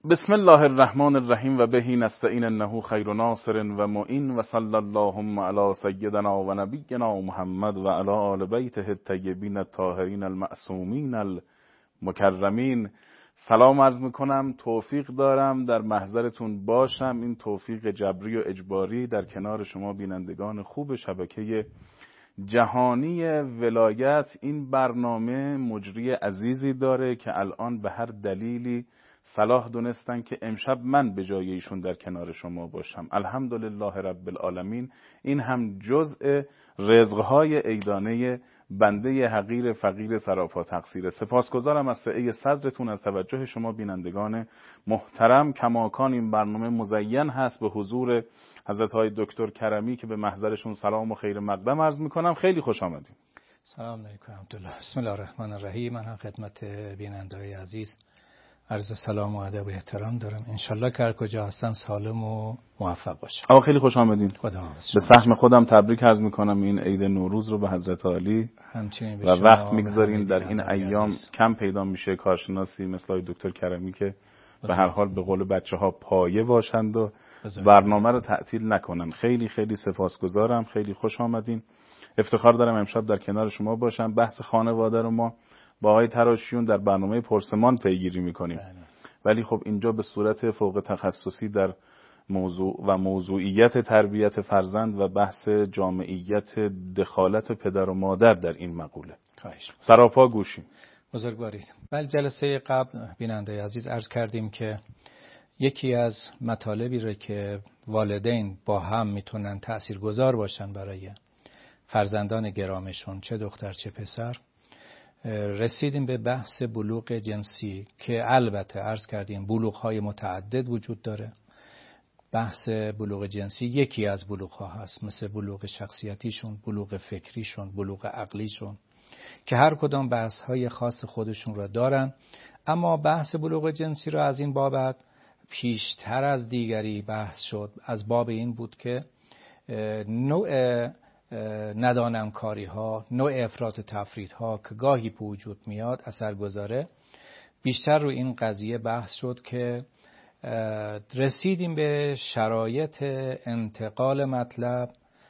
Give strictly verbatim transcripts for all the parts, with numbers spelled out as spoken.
بسم الله الرحمن الرحیم و بهی نستعین انه خیر ناصر و معین و صلی اللهم علی سیدنا و نبینا محمد و علی آل بیته الطیبین الطاهرین المعصومین المکرمین. سلام عرض میکنم، توفیق دارم در محضرتون باشم. این توفیق جبری و اجباری در کنار شما بینندگان خوب شبکه جهانی ولایت. این برنامه مجری عزیزی داره که الان به هر دلیلی صلاح دونستن که امشب من به جای ایشون در کنار شما باشم. الحمدلله رب العالمین. این هم جزء رزقهای عیدانه بنده حقیر فقیر سراپا تقصیر. سپاسگزارم از سعه صدرتون، از توجه شما بینندگان محترم. کماکان این برنامه مزین هست به حضور حضرت های دکتر کرمی که به محضرشون سلام و خیر مقدم عرض میکنم. خیلی خوش آمدین. سلام علیکم عبدالله. بسم الله الرحمن الرحیم. من هم خدمت بیننده‌های عزیز عرض سلام و ادب و احترام دارم. انشالله که هر کجا هستن سالم و موفق باشن. آقا خیلی خوش آمدین. خدا به سهم خودم تبریک عرض میکنم این عید نوروز رو به حضرت عالی. همچنین و وقت میگذارین در این ایام عزیز. کم پیدا میشه کارشناسی مثل دکتر کرمی که به هر حال به قول بچه ها پایه باشند و برنامه رو تعطیل نکنن. خیلی خیلی سپاسگزارم. خیلی خوش آمدین. افتخار دارم امشب در کنار شما باشم. بحث خانواده رو ما با آقای تراشیون در برنامه پرسمان پیگیری میکنیم، ولی خب اینجا به صورت فوق تخصصی در موضوع و موضوعیت تربیت فرزند و بحث جامعیت دخالت پدر و مادر در این مقوله. خواهش. سراپا گوشیم. بزرگوارید. بله، جلسه قبل بیننده عزیز عرض کردیم که یکی از مطالبی رو که والدین با هم میتونن تأثیرگذار باشن برای فرزندان گرامشون، چه دختر چه پسر، رسیدیم به بحث بلوغ جنسی که البته عرض کردیم بلوغ‌های متعدد وجود داره. بحث بلوغ جنسی یکی از بلوغ‌ها هست، مثل بلوغ شخصیتیشون، بلوغ فکریشون، بلوغ عقلیشون که هر کدام بحث‌های خاص خودشون را دارن. اما بحث بلوغ جنسی را از این بابت پیشتر از دیگری بحث شد، از باب این بود که نوع ندانم کاری ها، نوع افراط و تفرید ها که گاهی به وجود میاد اثر گذاره. بیشتر رو این قضیه بحث شد که رسیدیم به شرایط انتقال مطلب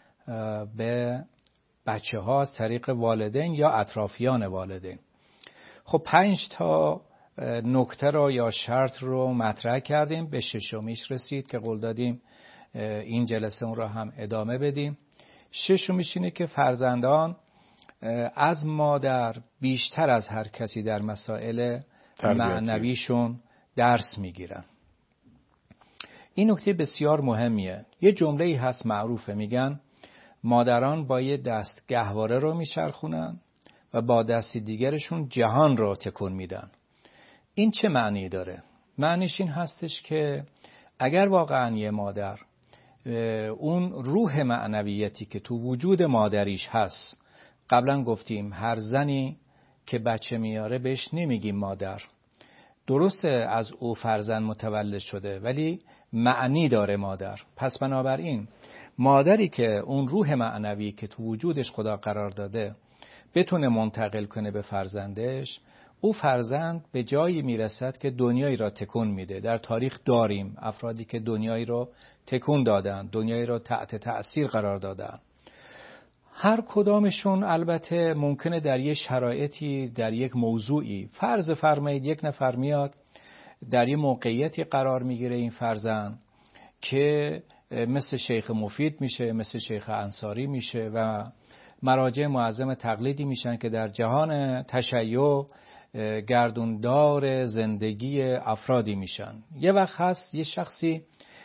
به بچه ها از طریق والدین یا اطرافیان والدین. خب پنج تا نکته رو یا شرط رو مطرح کردیم، به ششمیش رسید که قول دادیم این جلسه اون رو هم ادامه بدیم. ششمیش اینه که فرزندان از مادر بیشتر از هر کسی در مسائل معنویشون درس میگیرن. این نکته بسیار مهمیه. یه جمله‌ای هست معروفه، میگن مادران با یه دست گهواره رو میچرخونن و با دست دیگرشون جهان رو تکون میدن. این چه معنی داره؟ معنیش این هستش که اگر واقعا یه مادر اون روح معنویتی که تو وجود مادریش هست، قبلا گفتیم هر زنی که بچه میاره بهش نمیگیم مادر، درسته از او فرزند متولد شده ولی معنی داره مادر. پس بنابراین مادری که اون روح معنوی که تو وجودش خدا قرار داده بتونه منتقل کنه به فرزندش، او فرزند به جایی میرسد که دنیایی را تکون میده. در تاریخ داریم افرادی که دنیایی را تکون دادن، دنیایی را تحت تأثیر قرار دادن. هر کدامشون البته ممکنه در یک شرایطی، در یک موضوعی، فرض فرمایید یک نفر میاد در یک موقعیتی قرار میگیره این فرزند که مثل شیخ مفید میشه، مثل شیخ انصاری میشه و مراجع معظم تقلیدی میشن که در جهان تشیع گردوندار زندگی افرادی میشن. یه وقت هست یه شخصی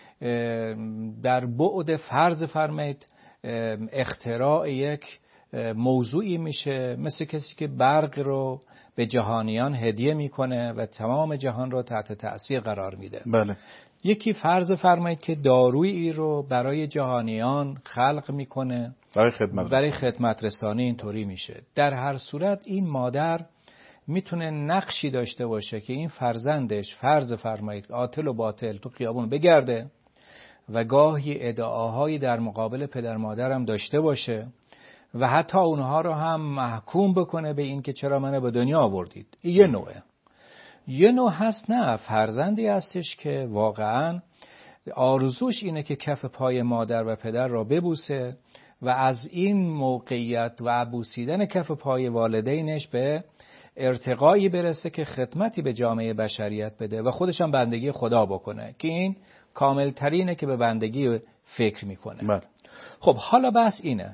در بعد فرض فرمایید اختراع یک موضوعی میشه، مثل کسی که برق رو به جهانیان هدیه میکنه و تمام جهان رو تحت تأثیر قرار میده. بله. یکی فرض فرمایید که دارویی رو برای جهانیان خلق میکنه برای خدمت برای خدمت رسانی. اینطوری میشه. در هر صورت این مادر میتونه نقشی داشته باشه که این فرزندش فرض فرمایید قاتل و باطل تو خیابون بگرده و گاهی ادعاهایی در مقابل پدر مادر هم داشته باشه و حتی اونها رو هم محکوم بکنه به این که چرا منو به دنیا آوردید. این یه نوعه. یه نوع هست نه، فرزندی هستش که واقعا آرزوش اینه که کف پای مادر و پدر را ببوسه و از این موقعیت و بوسیدن کف پای والدینش به ارتقایی برسه که خدمتی به جامعه بشریت بده و خودش هم بندگی خدا بکنه، که این کامل ترینه که به بندگی فکر میکنه. بله. خب حالا بحث اینه،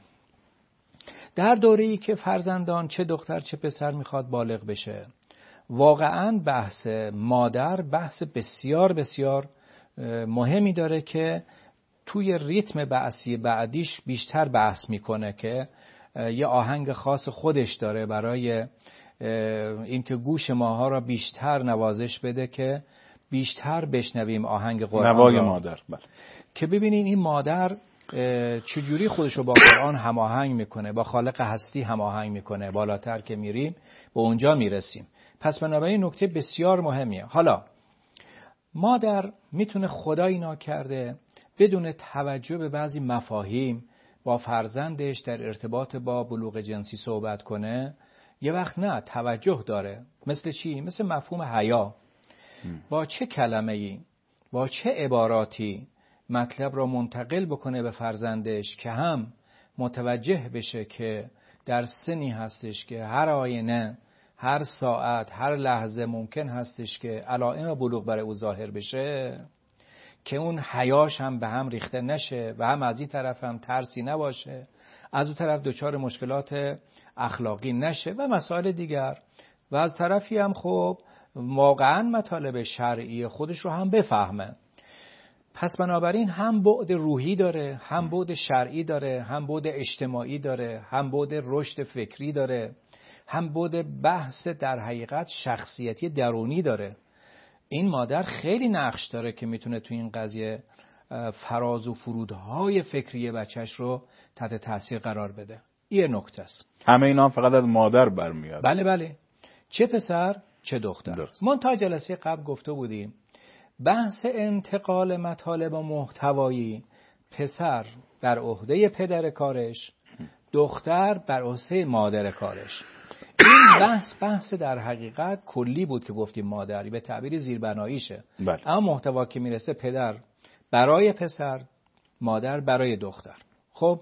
در دوره‌ای که فرزندان چه دختر چه پسر میخواد بالغ بشه، واقعا بحث مادر بحث بسیار بسیار مهمی داره که توی ریتم بحثی بعدیش بیشتر بحث میکنه، که یه آهنگ خاص خودش داره برای اینکه گوش ماها را بیشتر نوازش بده که بیشتر بشنویم آهنگ قرآن نوای را. مادر. بله. که ببینین این مادر چجوری خودش رو با قرآن هماهنگ میکنه، با خالق هستی هماهنگ میکنه. بالاتر که میریم به اونجا میرسیم. پس بنابراین نکته بسیار مهمیه. حالا مادر میتونه خدایی ناکرده بدون توجه به بعضی مفاهیم با فرزندش در ارتباط با بلوغ جنسی صحبت کنه، یه وقت نه توجه داره. مثل چی؟ مثل مفهوم حیا. با چه کلمه‌ای، با چه عباراتی مطلب را منتقل بکنه به فرزندش که هم متوجه بشه که در سنی هستش که هر آینه، هر ساعت، هر لحظه ممکن هستش که علائم بلوغ برای او ظاهر بشه، که اون حیاش هم به هم ریخته نشه و هم از این طرف هم ترسی نباشه، از اون طرف دچار مشکلات اخلاقی نشه و مسائل دیگر، و از طرفی هم خب واقعا مطالب شرعی خودش رو هم بفهمه. پس بنابراین هم بعد روحی داره، هم بعد شرعی داره، هم بعد اجتماعی داره، هم بعد رشد فکری داره، هم بعد بحث در حقیقت شخصیتی درونی داره. این مادر خیلی نقش داره که میتونه تو این قضیه فراز و فرودهای فکری بچهش رو تحت تاثیر قرار بده. این نکته است. همه اینا هم فقط از مادر برمیاد. بله بله، چه پسر چه دختر. درست. ما تا جلسه قبل گفته بودیم بحث انتقال مطالب و محتوایی، پسر بر عهده پدر کارش، دختر بر عهده مادر کارش. این بحث بحث در حقیقت کلی بود که گفتیم مادری به تعبیر زیربناییشه. بله. اما محتوا که میرسه پدر برای پسر، مادر برای دختر. خب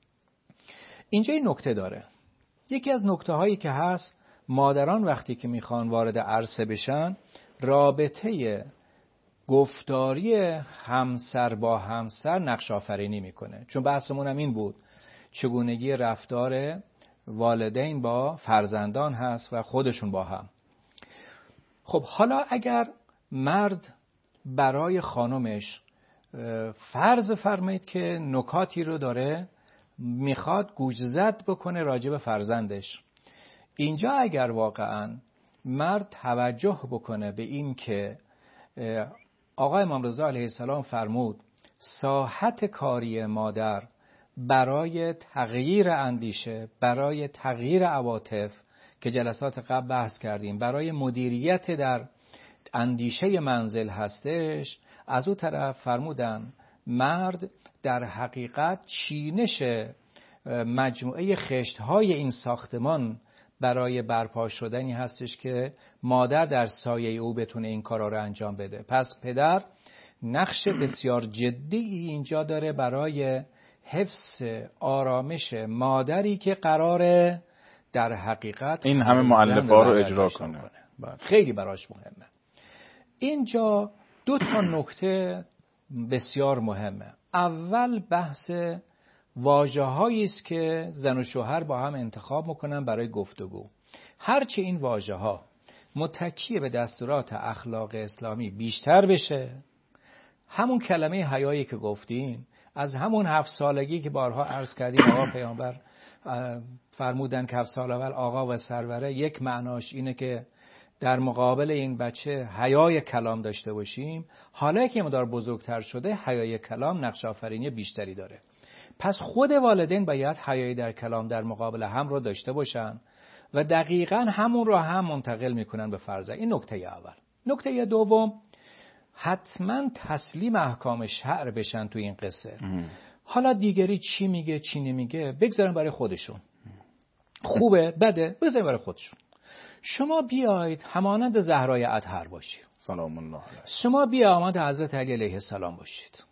اینجا این نکته داره. یکی از نکته هایی که هست، مادران وقتی که میخوان وارد عرصه بشن، رابطه گفتاری همسر با همسر نقش آفرینی میکنه. چون بحثمون هم این بود، چگونگی رفتار والدین با فرزندان هست و خودشون با هم. خب حالا اگر مرد برای خانمش فرض فرمایید که نکاتی رو داره میخواد گوشزد بکنه راجع به فرزندش، اینجا اگر واقعا مرد توجه بکنه به این که آقا امام رضا علیه السلام فرمود ساحت کاری مادر برای تغییر اندیشه، برای تغییر عواطف که جلسات قبل بحث کردیم، برای مدیریت در اندیشه منزل هستش، از او طرف فرمودن مرد در حقیقت چینش مجموعه خشت‌های این ساختمان برای برپا شدنی هستش که مادر در سایه او بتونه این کارا رو انجام بده. پس پدر نقش بسیار جدی اینجا داره برای حفظ آرامش مادری که قراره در حقیقت این همه مؤلفه‌ها رو اجرا کنه. کنه. خیلی براش مهمه. اینجا دو تا نکته بسیار مهمه. اول بحث واژه‌هایی است که زن و شوهر با هم انتخاب میکنن برای گفتگو. هرچی این واژه‌ها متکی به دستورات اخلاق اسلامی بیشتر بشه، همون کلمه حیایی که گفتیم، از همون هفت سالگی که بارها عرض کردیم آقا پیامبر فرمودن که هفت سال اول آقا و سروره، یک معناش اینه که در مقابل این بچه حیای کلام داشته باشیم. حالا که مقدار بزرگتر شده حیای کلام نقش آفرینی بیشتری داره. پس خود والدین باید حیای در کلام در مقابل هم رو داشته باشن و دقیقاً همون رو هم منتقل میکنن به فرزند. این نکته اول. نکته دوم، حتما تسلیم احکام شرع بشن تو این قصه. ام. حالا دیگری چی میگه چی نمیگه بگذارن برای خودشون. خوبه بده بگذارن برای خودشون. شما بیایید همانند زهرای اطهر باشید، سلام الله علیه. شما بیایید همانند حضرت علی علیه السلام باشید.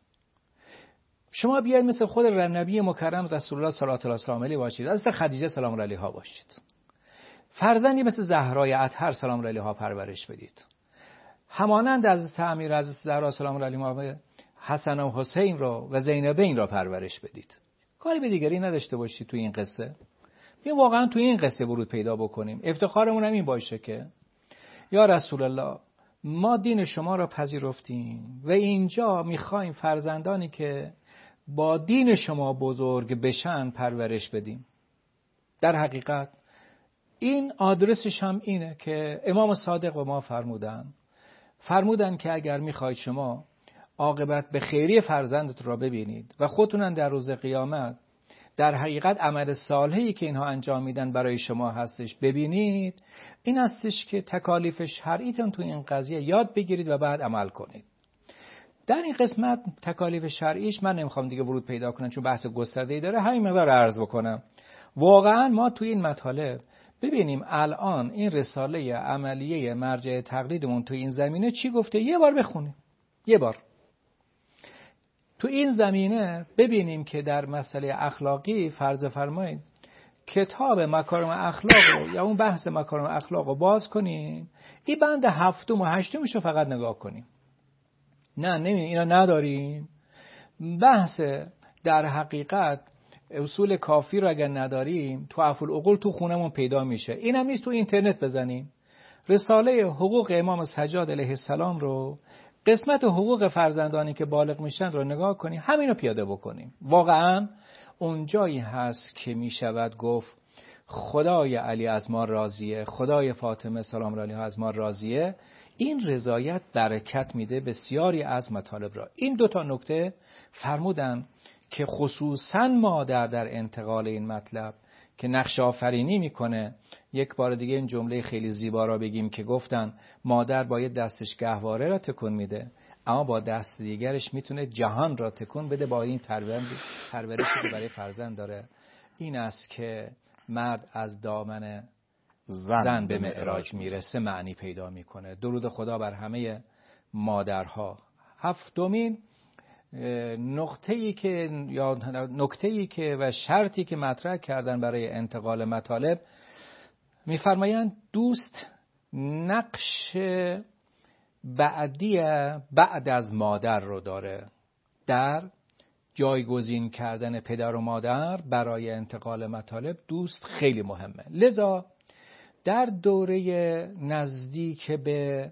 شما بیایید مثل خود نبی مکرم رسول الله صلی الله علیه و آله باشید، حضرت خدیجه سلام الله علیها باشید. فرزندی مثل زهرای اطهر سلام الله علیها پرورش بدید. همانند حضرت امیر حضرت زهرا سلام الله علیها حسن و حسین را و زینبین را پرورش بدید. کاری به دیگری نداشته باشید تو این قصه. بیا واقعا تو این قصه ورود پیدا بکنیم. افتخارمون هم این باشه که یا رسول الله ما دین شما را پذیرفتیم و اینجا میخوایم فرزندانی که با دین شما بزرگ بشن پرورش بدیم. در حقیقت این آدرسش هم اینه که امام صادق به ما فرمودن فرمودن که اگر میخواید شما عاقبت به خیری فرزندت را ببینید و خودتون در روز قیامت در حقیقت عمل صالحی که اینها انجام میدن برای شما هستش ببینید، این هستش که تکالیف شرعیتون تو این قضیه یاد بگیرید و بعد عمل کنید. در این قسمت تکالیف شرعیش من نمیخوام دیگه ورود پیدا کنم چون بحث گسترده‌ای داره، همین مقدار عرض بکنم. واقعا ما تو این مطالب ببینیم الان این رساله عملیه مرجع تقلیدمون تو این زمینه چی گفته، یه بار بخونیم. یه بار تو این زمینه ببینیم که در مسئله اخلاقی فرض فرمایید کتاب مکارم اخلاق رو یا اون بحث مکارم اخلاق رو باز کنیم، این بند هفتم و هشتمش رو فقط نگاه کنیم. نه نمی اینا نداریم. بحث در حقیقت اصول کافی رو اگر نداریم تو افعال العقول تو خونمون پیدا میشه. اینم نیست تو اینترنت بزنیم رساله حقوق امام سجاد علیه السلام رو، قسمت حقوق فرزندانی که بالغ میشن رو نگاه کنیم، همین رو پیاده بکنیم. واقعا اونجایی هست که میشود گفت خدای علی از ما راضیه، خدای فاطمه سلام الله علیها از ما راضیه. این رضایت برکت میده بسیاری از مطالب را. این دو تا نکته فرمودن که خصوصا مادر در انتقال این مطلب که نقش آفرینی میکنه. یک بار دیگه این جمله خیلی زیبا را بگیم که گفتن مادر باید دستش گهواره را تکون میده اما با دست دیگرش میتونه جهان را تکون بده با این پرورشی که برای فرزند داره. این است که مرد از دامن زن, زن به معراج میرسه معنی پیدا میکنه. درود خدا بر همه مادرها. هفتمین نقطه‌ای که یا نکته‌ای که و شرطی که مطرح کردن برای انتقال مطالب میفرمایند دوست نقش بعدی بعد از مادر رو داره در جایگزین کردن پدر و مادر برای انتقال مطالب. دوست خیلی مهمه. لذا در دوره نزدیک به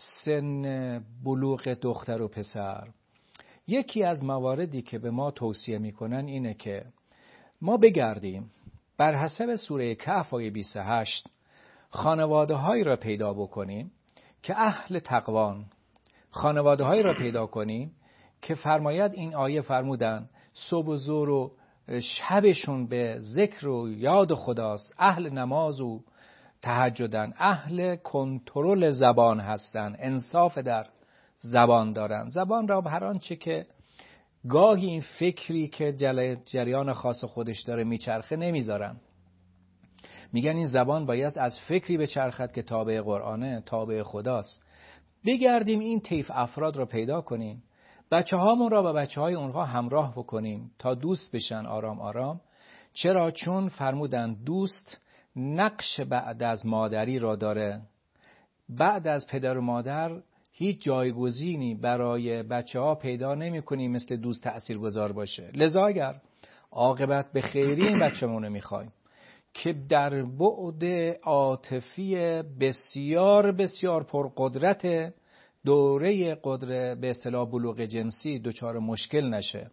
سن بلوغ دختر و پسر یکی از مواردی که به ما توصیه میکنن اینه که ما بگردیم بر حسب سوره کهف آیه بیست و هشت خانواده هایی را پیدا بکنیم که اهل تقوان، خانواده هایی را پیدا کنیم که فرماید این آیه فرمودن صبح و ظهر و شبشون به ذکر و یاد خداست، اهل نماز و تهجدن، اهل کنترل زبان هستن، انصاف در زبان دارن. زبان را هر آنچه که گاهی این فکری که جریان خاص خودش داره میچرخه نمیذارن. میگن این زبان باید از فکری بچرخد که تابع قرآنه، تابع خداست. بگردیم این طیف افراد رو پیدا کنیم، بچه هامون را با بچه های اونها همراه بکنیم تا دوست بشن آرام آرام. چرا؟ چون فرمودن دوست نقش بعد از مادری را داره. بعد از پدر و مادر هیچ جایگزینی برای بچه ها پیدا نمی کنیم مثل دوست تأثیرگذار باشه. لذا اگر عاقبت به خیری این بچه‌مون میخوایم که در بعد عاطفی بسیار بسیار پرقدرت دوره قدرت به اصطلاح بلوغ جنسی دچار مشکل نشه،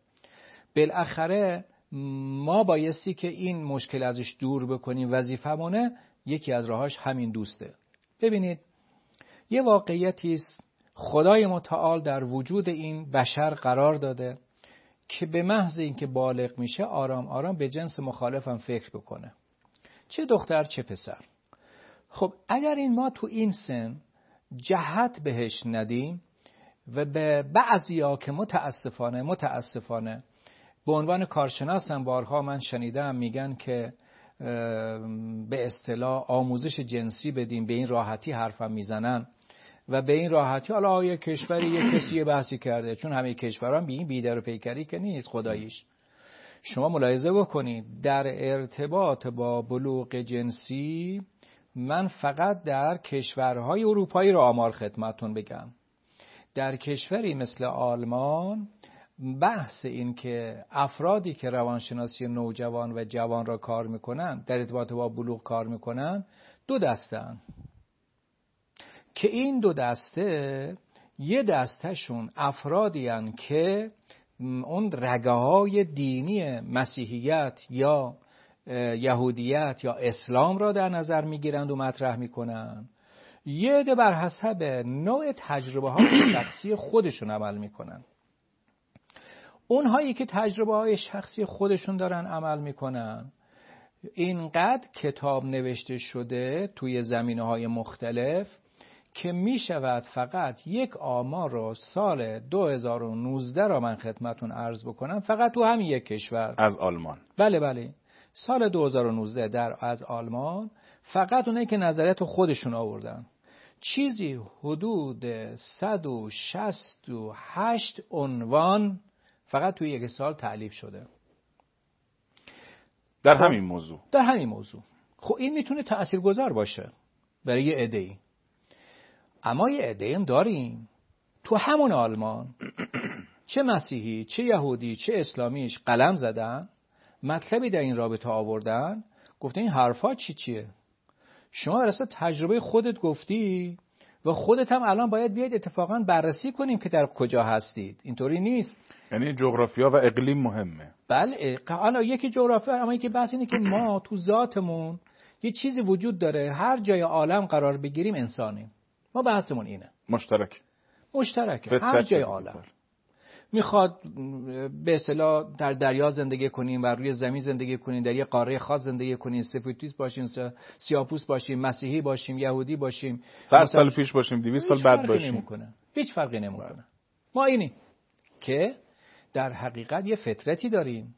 بالاخره ما بایستی که این مشکل ازش دور بکنیم. وظیفمونه یکی از راهاش همین دوسته. ببینید یه واقعیتی است خدای متعال در وجود این بشر قرار داده که به محض اینکه بالغ میشه آرام آرام به جنس مخالفم فکر بکنه، چه دختر چه پسر. خب اگر این ما تو این سن جهت بهش ندیم و به بعضیا که متاسفانه متاسفانه به عنوان کارشناسم بارها من شنیدم میگن که به اصطلاح آموزش جنسی بدیم، به این راحتی حرفم میزنن و به این راحتی حالا آیا کشوری یک کسی بحثی کرده، چون همه کشوران به این بیدر و پیکری که نیست خداییش. شما ملاحظه بکنید در ارتباط با بلوغ جنسی من فقط در کشورهای اروپایی را آمار خدمتون بگم. در کشوری مثل آلمان بحث این که افرادی که روانشناسی نوجوان و جوان را کار میکنن در ارتباط با بلوغ کار میکنن دو دستن که این دو دسته یه دستشون افرادی هن که اون رگه های دینی مسیحیت یا یهودیت یا اسلام را در نظر میگیرند و مطرح میکنن، یه عده بر حسب نوع تجربه های شخصی خودشون عمل میکنن. اونهایی که تجربه های شخصی خودشون دارن عمل میکنن اینقدر کتاب نوشته شده توی زمینه های مختلف که می شود فقط یک آمار رو سال دو هزار و نوزده را من خدمتون عرض بکنم، فقط تو همین یک کشور از آلمان. بله بله سال دو هزار و نوزده در از آلمان فقط اونایی که نظریات خودشون آوردن چیزی حدود صد و شصت و هشت عنوان فقط توی یک سال تألیف شده در همین موضوع در همین موضوع. خب این میتونه تأثیرگذار باشه برای یه عده‌ای، اما یه عده‌ای هم داریم تو همون آلمان چه مسیحی چه یهودی چه اسلامیش قلم زدن، مطلبی در این رابطه آوردن، گفتن این حرفا چی چیه؟ شما برای تجربه خودت گفتی و خودت هم الان باید بیاید اتفاقا بررسی کنیم که در کجا هستید. اینطوری نیست. یعنی جغرافیا و اقلیم مهمه. بله حالا یکی جغرافیا، اما یکی بحث اینه که ما تو ذاتمون یه چیزی وجود داره، هر جای عالم قرار بگیریم انسانیم. ما بحثمون اینه. مشترک. مشترکه هر جای عالم. میخواد به اصطلاح در دریا زندگی کنیم و روی زمین زندگی کنیم، در یه قاره خاص زندگی کنیم، سفیدپوست باشیم، سیاه‌پوست باشیم، مسیحی باشیم، یهودی باشیم، صد سال پیش باشیم، دویست سال بعد باشیم، نمیکنه. هیچ فرقی نمیکنه. ما اینی که در حقیقت یه فطرتی داریم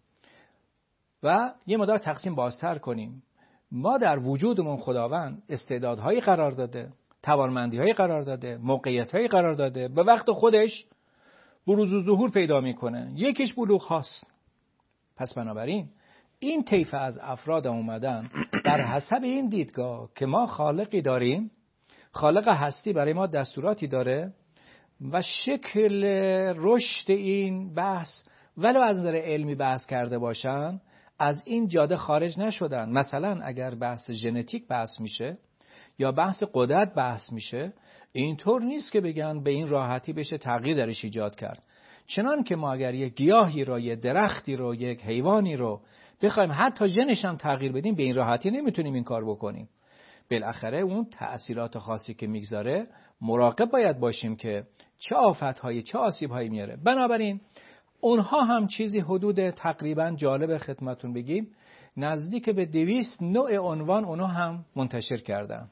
و یه مقدار تقسیم بازتر کنیم. ما در وجودمون خداوند استعدادهایی قرار داده، توانمندی‌هایی قرار داده، موقعیت‌هایی قرار داده، به وقت خودش بروز و ظهور پیدا میکنه. یکیش بلوغ هاست. پس بنابراین این طیف از افراد اومدن در حسب این دیدگاه که ما خالقی داریم، خالق هستی برای ما دستوراتی داره و شکل رشد این بحث ولو از نظر علمی بحث کرده باشن از این جاده خارج نشدن. مثلا اگر بحث ژنتیک بحث میشه یا بحث قدرت بحث میشه، اینطور نیست که بگن به این راحتی بشه تغییر درش ایجاد کرد. چنان که ما اگر یک گیاهی رو، یک درختی رو، یک حیوانی رو بخوایم حتی ژنش هم تغییر بدیم به این راحتی نمیتونیم این کار بکنیم. بالاخره اون تأثیرات خاصی که میگذاره مراقب باید باشیم که چه آفت‌هایی چه آسیب‌هایی میاره. بنابراین اونها هم چیزی حدود تقریبا جالب خدمتون بگیم نزدیک به دویست نوع عنوان اونها هم منتشر کردن.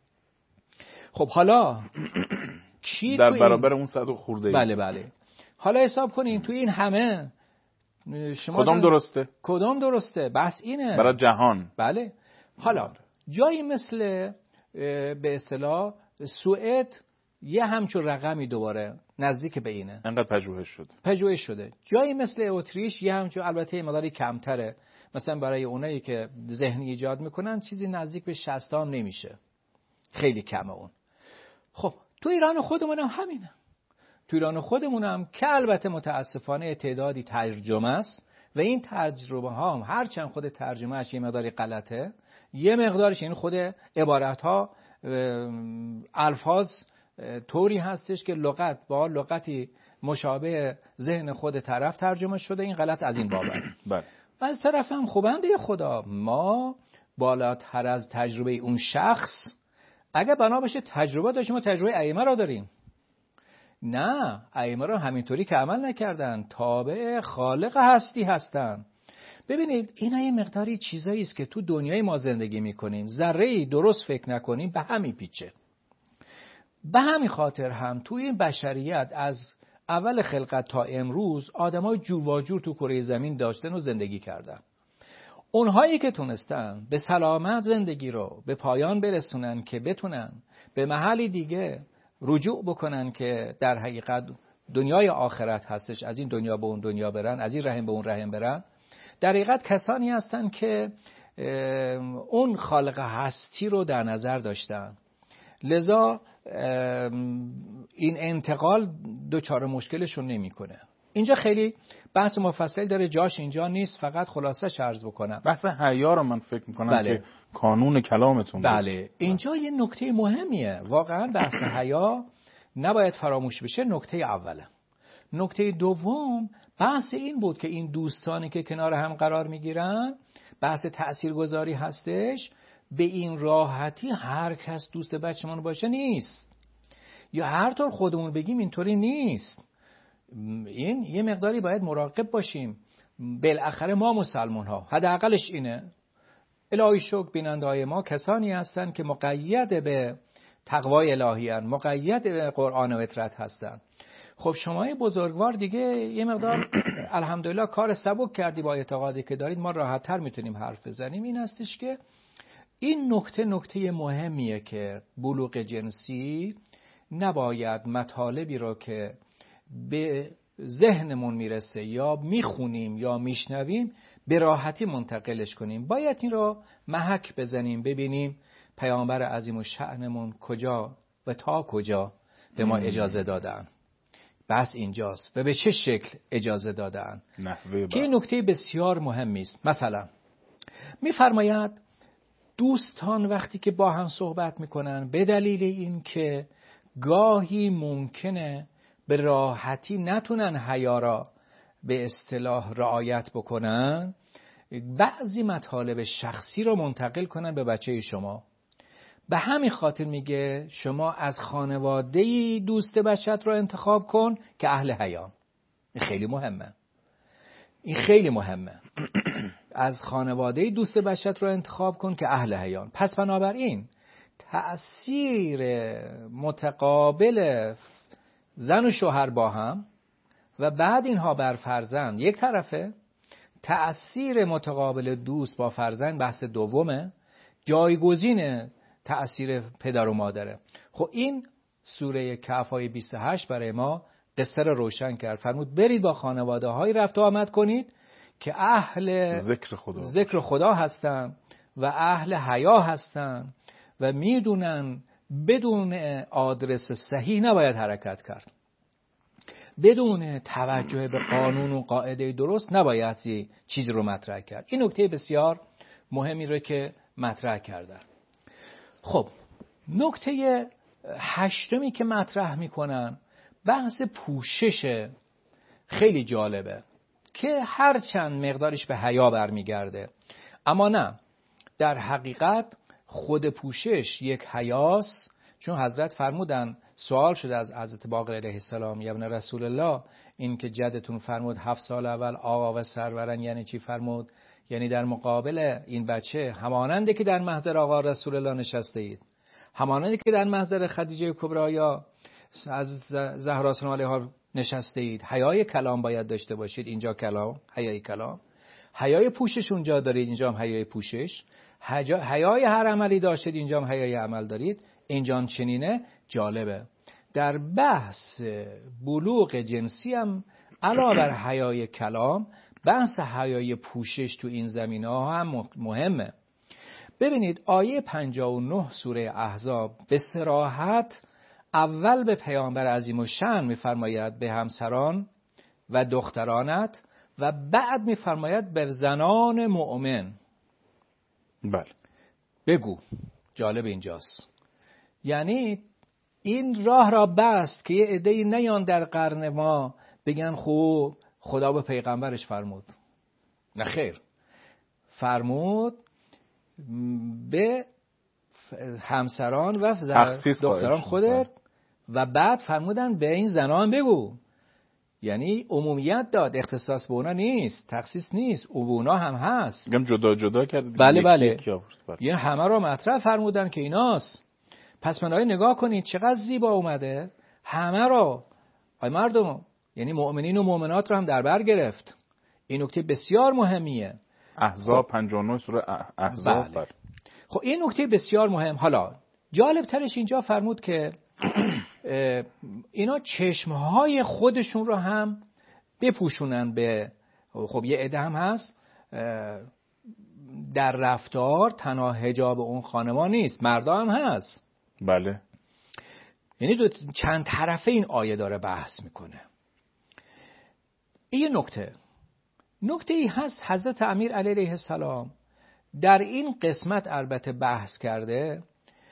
خب حالا کی در برابر اون صد و خورده ای؟ بله بله. حالا حساب کنین تو این همه شما کدام درسته؟ کدام درسته؟ بس اینه برای جهان. بله. حالا جایی مثل به اصطلاح سوئد یه همچون رقمی دوباره نزدیک به اینه، انقدر پژوهش شده پژوهش شده. جایی مثل اتریش یه همچون البته مقداری کمتره، مثلا برای اونایی که ذهنی ایجاد میکنن چیزی نزدیک به شصت هم نمیشه، خیلی کمه اون. خب تو ایران خودمون هم همینه. تو ایران خودمون هم که البته متاسفانه تعدادی ترجمه است و این ترجمه ها هم هرچند خود ترجمهش یه مقداری غلطه، یه مقدارش این خود عبارت ها الفاظ طوری هستش که لغت با لغتی مشابه ذهن خود طرف ترجمه شده، این غلط از این بابت. بله. و از طرف هم خوبنده خدا ما بالاتر از تجربه اون شخص اگه بنا بشه تجربه داشتیم، ما تجربه ائمه را داریم. نه، ائمه را همینطوری که عمل نکردن، تابع خالق هستی هستن. ببینید اینا یه مقداری چیزایی است که تو دنیای ما زندگی میکنیم ذره‌ای درست فکر نکنیم به همین پیچه. به همین خاطر هم تو این بشریت از اول خلقت تا امروز آدمای جور و جور تو کره زمین داشتن و زندگی کردن. اونهایی که تونستن به سلامت زندگی رو به پایان برسونن که بتونن به محلی دیگه رجوع بکنن که در حقیقت دنیای آخرت هستش، از این دنیا به اون دنیا برن، از این رحم به اون رحم برن، در حقیقت کسانی هستن که اون خالق هستی رو در نظر داشتن. لذا این انتقال دوچار مشکلشون نمیکنه. اینجا خیلی بحث مفصل داره، جاش اینجا نیست، فقط خلاصش عرض بکنم. بحث حیا رو من فکر میکنم بله. که کانون کلامتون بله. اینجا یه نکته مهمیه، واقعا بحث حیا نباید فراموش بشه. نکته اوله. نکته دوم بحث این بود که این دوستانی که کنار هم قرار میگیرن، بحث تاثیرگذاری هستش. به این راحتی هر کس دوست بچه‌مون باشه نیست، یا هر طور خودمون بگیم اینطوری نیست. این یه مقداری باید مراقب باشیم. بالاخره ما مسلمان ها حداقلش اینه، الهی شکر بیننده های ما کسانی هستن که مقید به تقوای الهی هستن، مقید به قرآن و اطرت هستن. خب شما بزرگوار دیگه یه مقدار الحمدلله کار سبک کردی با اعتقادی که دارید، ما راحت تر میتونیم حرف بزنیم. این هستش که این نکته نکته مهمیه که بلوغ جنسی نباید مطالبی رو که به ذهنمون میرسه یا میخونیم یا میشنویم به راحتی منتقلش کنیم. باید این رو محک بزنیم، ببینیم پیامبر عظیم الشأنمون کجا و تا کجا به ما اجازه دادن. بس اینجاست و به چه شکل اجازه دادن. که این نکته بسیار مهمی است. مثلا میفرماید دوستان وقتی که با هم صحبت میکنن، به دلیل این که گاهی ممکنه به راحتی نتونن حیا را به اصطلاح رعایت بکنن، بعضی مطالب شخصی رو منتقل کنن به بچه شما. به همین خاطر میگه شما از خانواده‌ای دوست بچت رو انتخاب کن که اهل حیا. این خیلی مهمه. این خیلی مهمه. از خانواده‌ای دوست بچت رو انتخاب کن که اهل حیا. پس بنابراین تأثیر متقابل زن و شوهر با هم و بعد اینها بر فرزند یک طرفه، تأثیر متقابل دوست با فرزند بحث دومه، جایگزین تأثیر پدر و مادره. خب این سوره کهف آیه بیست و هشت برای ما قصه رو روشن کرد. فرمود برید با خانواده های رفت و آمد کنید که اهل ذکر خدا ذکر خدا هستن و اهل حیا هستن و میدونن بدون آدرس صحیح نباید حرکت کرد، بدون توجه به قانون و قاعده درست نباید چیزی رو مطرح کرد. این نکته بسیار مهمی رو که مطرح کردن. خب نکته هشتمی که مطرح میکنن بحث پوشش خیلی جالبه که هر چند مقدارش به حیا برمیگرده، اما نه، در حقیقت خود پوشش یک حیاست. چون حضرت فرمودن، سوال شده از حضرت باقر علیه السلام، یا ابن رسول الله، این که جدتون فرمود هفت سال اول آقا و سرورن یعنی چی؟ فرمود یعنی در مقابل این بچه هماننده که در محضر آقا رسول الله نشسته اید، هماننده که در محضر خدیجه کبرا یا از زهرا سلام علیها نشسته اید، حیای کلام باید داشته باشید. اینجا کلام، حیای کلام، حیای پوشش اونجا دارید، اینجا هم حیای پوشش، حیای هر عملی داشتید، اینجا هم حیای عمل دارید. اینجا چنینه. جالبه در بحث بلوغ جنسی هم علاوه بر حیای کلام، بحث حیای پوشش تو این زمینه ها هم مهمه. ببینید آیه پنجاه و نه سوره احزاب به صراحت اول به پیامبر عظیم الشأن میفرماید به همسران و دخترانت، و بعد میفرماید به زنان مؤمن. بله. بگو. جالب اینجاست. یعنی این راه را بست که یه عده‌ای نیان در قرن ما بگن خوب خدا به پیغمبرش فرمود. نه خیر، فرمود به همسران و دختران خودت و بعد فرمودن به این زنان بگو. یعنی عمومیت داد، اختصاص به اونا نیست، تخصیص نیست، اونا هم هست. میگم جدا جدا کرد. بله بله. یعنی همه رو مطرح فرمودن که ایناست. پس منهای نگاه کنید چقدر زیبا اومده، همه رو، آی مردم، یعنی مؤمنین و مؤمنات رو هم در بر گرفت. این نکته بسیار مهمیه. احزاب پنجاه و نه سوره احزاب. بله. خب این نکته بسیار مهم. حالا جالب ترش اینجا فرمود که اینا چشمهای خودشون رو هم بپوشونن به، خب یه عده هم هست در رفتار تنها حجاب اون خانما نیست، مردا هم هست. بله. یعنی دو چند طرفه این آیه داره بحث میکنه. این نکته نکته ای هست حضرت امیر علیه السلام در این قسمت البته بحث کرده،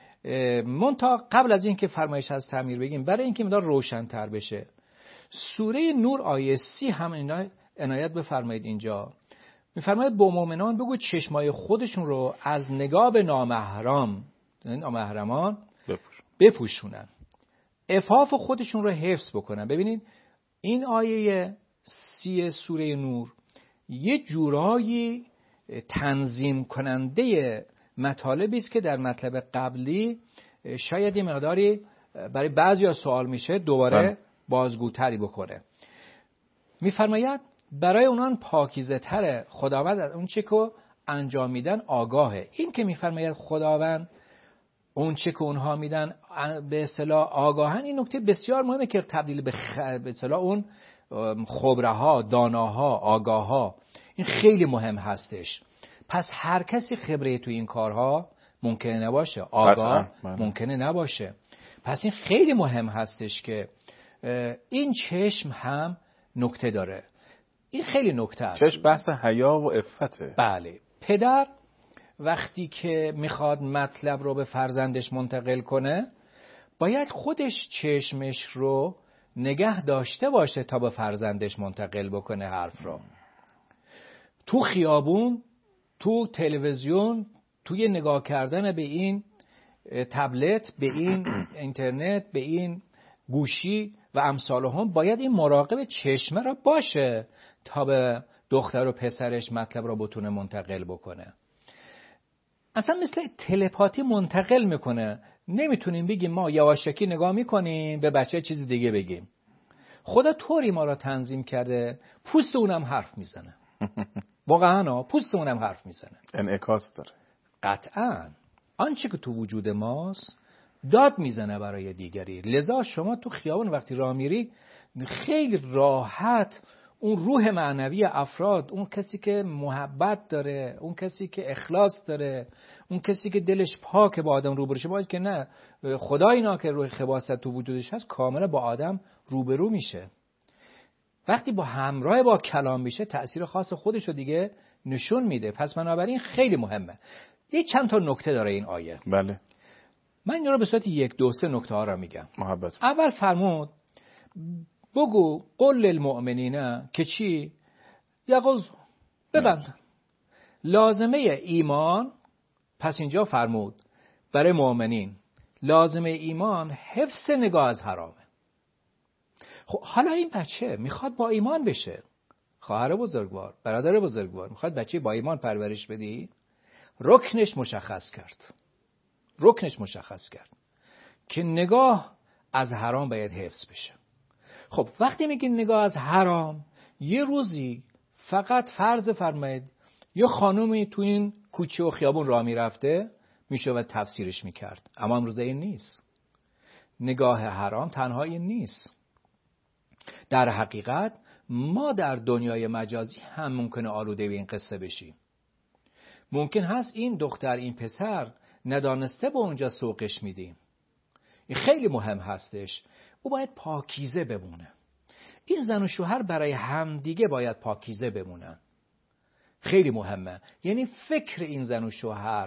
منتها قبل از این که فرمایش از تعمیر بگیم، برای اینکه مقدار روشن‌تر بشه، سوره نور آیه سی هم اینا عنایت بفرمایید. اینجا میفرماید با مؤمنان بگو چشمای خودشون رو از نگاه به نامحرم، یعنی نامحرمان بپوشون. بپوشونن، عفاف خودشون رو حفظ بکنن. ببینید این آیه سی سوره نور یه جورایی تنظیم کننده مطالبی است که در مطلب قبلی شاید یه مقداری برای بعضیا سوال میشه، دوباره بازگوتری بکنه. میفرماید برای اونان پاکیزه تره، خداوند از اون چه که انجام میدن آگاهه. این که میفرماید خداوند اون چه که اونها میدن به اصطلاح آگاهن، این نکته بسیار مهمه که تبدیل به خ... به اصطلاح اون خبرها، داناها، آگاها، این خیلی مهم هستش. پس هر کسی خبره تو این کارها ممکنه نباشه، آگاه ممکنه نباشه. پس این خیلی مهم هستش که این چشم هم نکته داره. این خیلی نکته است. چشم بحث حیا و عفته. بله. پدر وقتی که میخواد مطلب رو به فرزندش منتقل کنه، باید خودش چشمش رو نگه داشته باشه تا به فرزندش منتقل بکنه حرف رو. تو خیابون، تو تلویزیون، توی نگاه کردن به این تبلت، به این اینترنت، به این گوشی و امثال هم، باید این مراقب چشمه را باشه تا به دختر و پسرش مطلب را بتونه منتقل بکنه. اصلا مثل تلپاتی منتقل میکنه. نمیتونیم بگیم ما یواشکی نگاه میکنیم به بچه چیز دیگه بگیم. خدا طوری ما را تنظیم کرده، پوست اونم حرف میزنه. واقعا پوست اونم حرف میزنه، انعکاس داره. قطعا آنچه که تو وجود ماست داد میزنه برای دیگری. لذا شما تو خیابون وقتی راه میری خیلی راحت اون روح معنوی افراد، اون کسی که محبت داره، اون کسی که اخلاص داره، اون کسی که دلش پاکه با آدم روبرو شه، باید که نه خدا اینا که روح خباثت تو وجودش هست کاملا با آدم روبرو میشه. وقتی با همراه با کلام میشه تأثیر خاص خودش رو دیگه نشون میده. پس بنابراین خیلی مهمه. یه چند تا نکته داره این آیه. بله. من این رو به صورت یک دو سه نکته ها را میگم. محبت. اول فرمود بگو قل للمؤمنین که چی؟ یغض ببند. لازمه ایمان، پس اینجا فرمود برای مؤمنین لازمه ایمان حفظ نگاه از حرامه. خب حالا این بچه میخواد با ایمان بشه، خواهر بزرگوار، برادر بزرگوار، میخواد بچه با ایمان پرورش بدی، رکنش مشخص کرد. رکنش مشخص کرد که نگاه از حرام باید حفظ بشه. خب وقتی میگین نگاه از حرام، یه روزی فقط فرض فرمایید یه خانومی تو این کوچه و خیابون راه میرفته، میشه و تفسیرش میکرد. اما امروزه این نیست. نگاه حرام تنها این نیست. در حقیقت ما در دنیای مجازی هم ممکنه آلوده به این قصه بشیم. ممکن هست این دختر، این پسر ندانسته به اونجا سوقش میدیم. این خیلی مهم هستش. او باید پاکیزه بمونه. این زن و شوهر برای همدیگه باید پاکیزه بمونن. خیلی مهمه. یعنی فکر این زن و شوهر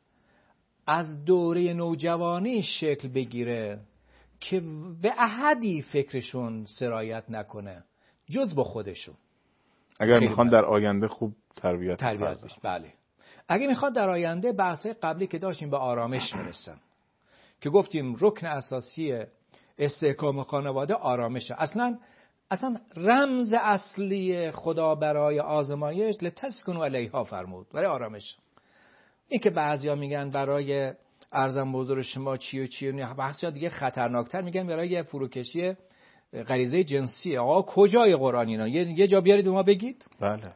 از دوره نوجوانی شکل بگیره که به احدی فکرشون سرایت نکنه جز با خودشون. اگر میخوان در آینده خوب تربیت تربیت بشه. بله. اگه میخواد در آینده بحث‌های قبلی که داشتیم به آرامش برسن، که گفتیم رکن اساسی استحکام خانواده آرامشه. اصلا اصلا رمز اصلی خدا برای آزمایش لتسکنوا علیها فرمود، برای آرامش. این که بعضیا میگن برای ارزم بزرگ شما چی و چی، بحثیا دیگه خطرناکتر میگن برای فروکشی غریزه جنسی. آقا کجای قرآن اینا؟ یه, یه جا بیارید ما بگید. بله.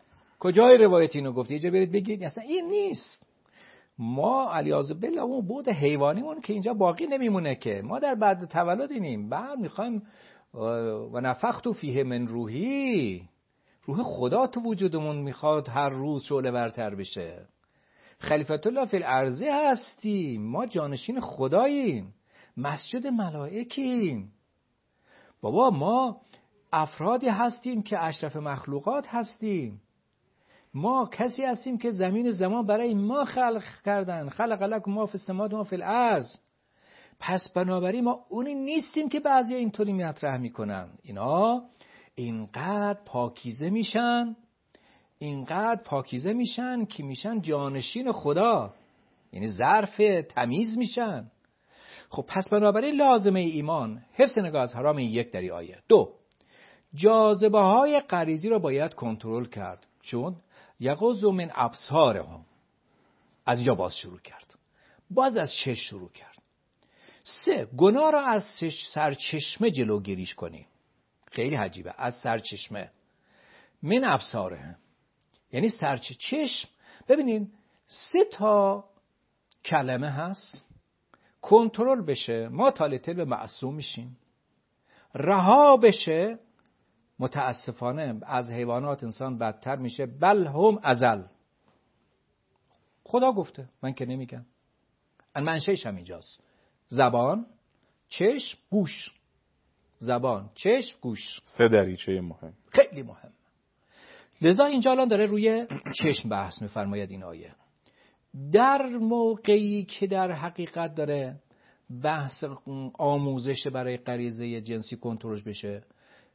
کجای روایت اینو گفته؟ اینجا برید بگید اصلا این نیست. ما علیاذ بالله اون بود حیوانیمون که اینجا باقی نمیمونه، که ما در بعد تولدیم، بعد میخوایم و نفخت فیه من روحی، روح خدا تو وجودمون میخواد هر روز شعله ورتر بشه. خلیفت الله فی الارض هستیم، ما جانشین خداییم، مسجد ملائکیم. بابا ما افرادی هستیم که اشرف مخلوقات هستیم. ما کسی هستیم که زمین و زمان برای ما خلق کردن. خلق لکم ما فی السماوات و ما فی الارض. پس بنابراین ما اونی نیستیم که بعضی اینطوری مطرح میکنن. اینا اینقدر پاکیزه میشن، اینقدر پاکیزه میشن که میشن جانشین خدا، یعنی ظرف تمیز میشن. خب پس بنابراین لازمه ایمان حفظ نگاه از حرام، این یک دری آیه. دو، جاذبه های غریزی رو باید کنترل کرد، چون یغض من ابصارهم، از اینجا باز شروع کرد، باز از چشم شروع کرد. سه، گناه را از سرچشمه جلوگیریش کنیم. خیلی عجیبه، از سرچشمه. من ابصارهم یعنی سرچشم. ببینین سه تا کلمه هست، کنترل بشه ما تالته به معصوم میشیم، رها بشه متاسفانه از حیوانات انسان بدتر میشه، بل هم ازل. خدا گفته، من که نمیگم. ان منشأش هم اینجاست. زبان، چشم، گوش. زبان، چشم، گوش. سه دریچه مهم، خیلی مهم. لذا اینجا الان داره روی چشم بحث میفرماید این آیه. در موقعی که در حقیقت داره بحث آموزش برای غریزه جنسی کنترل بشه،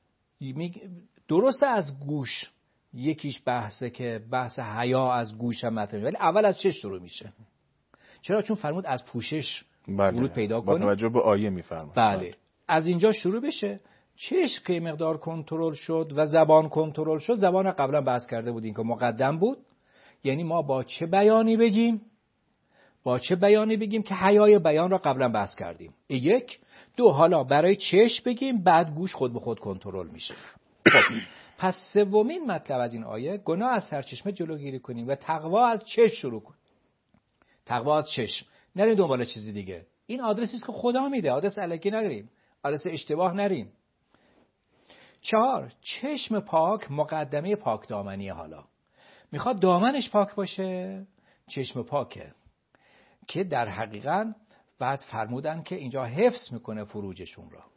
درسته از گوش یکیش بحثه که بحث حیا از گوش هم مطرحه، ولی اول از چشم شروع میشه. چرا؟ چون فرمود از پوشش ورود پیدا کنیم. با توجه به آیه میفرماید. بله، از اینجا شروع بشه. چشم که مقدار کنترل شد و زبان کنترل شد، زبان قبلا بحث کرده بودیم که مقدم بود، یعنی ما با چه بیانی بگیم، با چه بیانی بگیم که حیای بیان را قبلا بحث کردیم. یک. دو، حالا برای چشم بگیم، بعد گوش خود به خود کنترل میشه. خب پس سومین مطلب از این آیه، گناه از سرچشمه جلوگیری کنیم و تقوا از چشم شروع کنیم. تقوا از چشم، نریم دنبال چیزی دیگه. این آدرسی است که خدا میده، آدرس الکی نریم، آدرس اشتباه نریم. چهار، چشم پاک مقدمه پاک دامنی. حالا میخواد دامنش پاک باشه، چشم پاکه، که در حقیقت بعد فرمودن که اینجا حفظ میکنه فروجشون را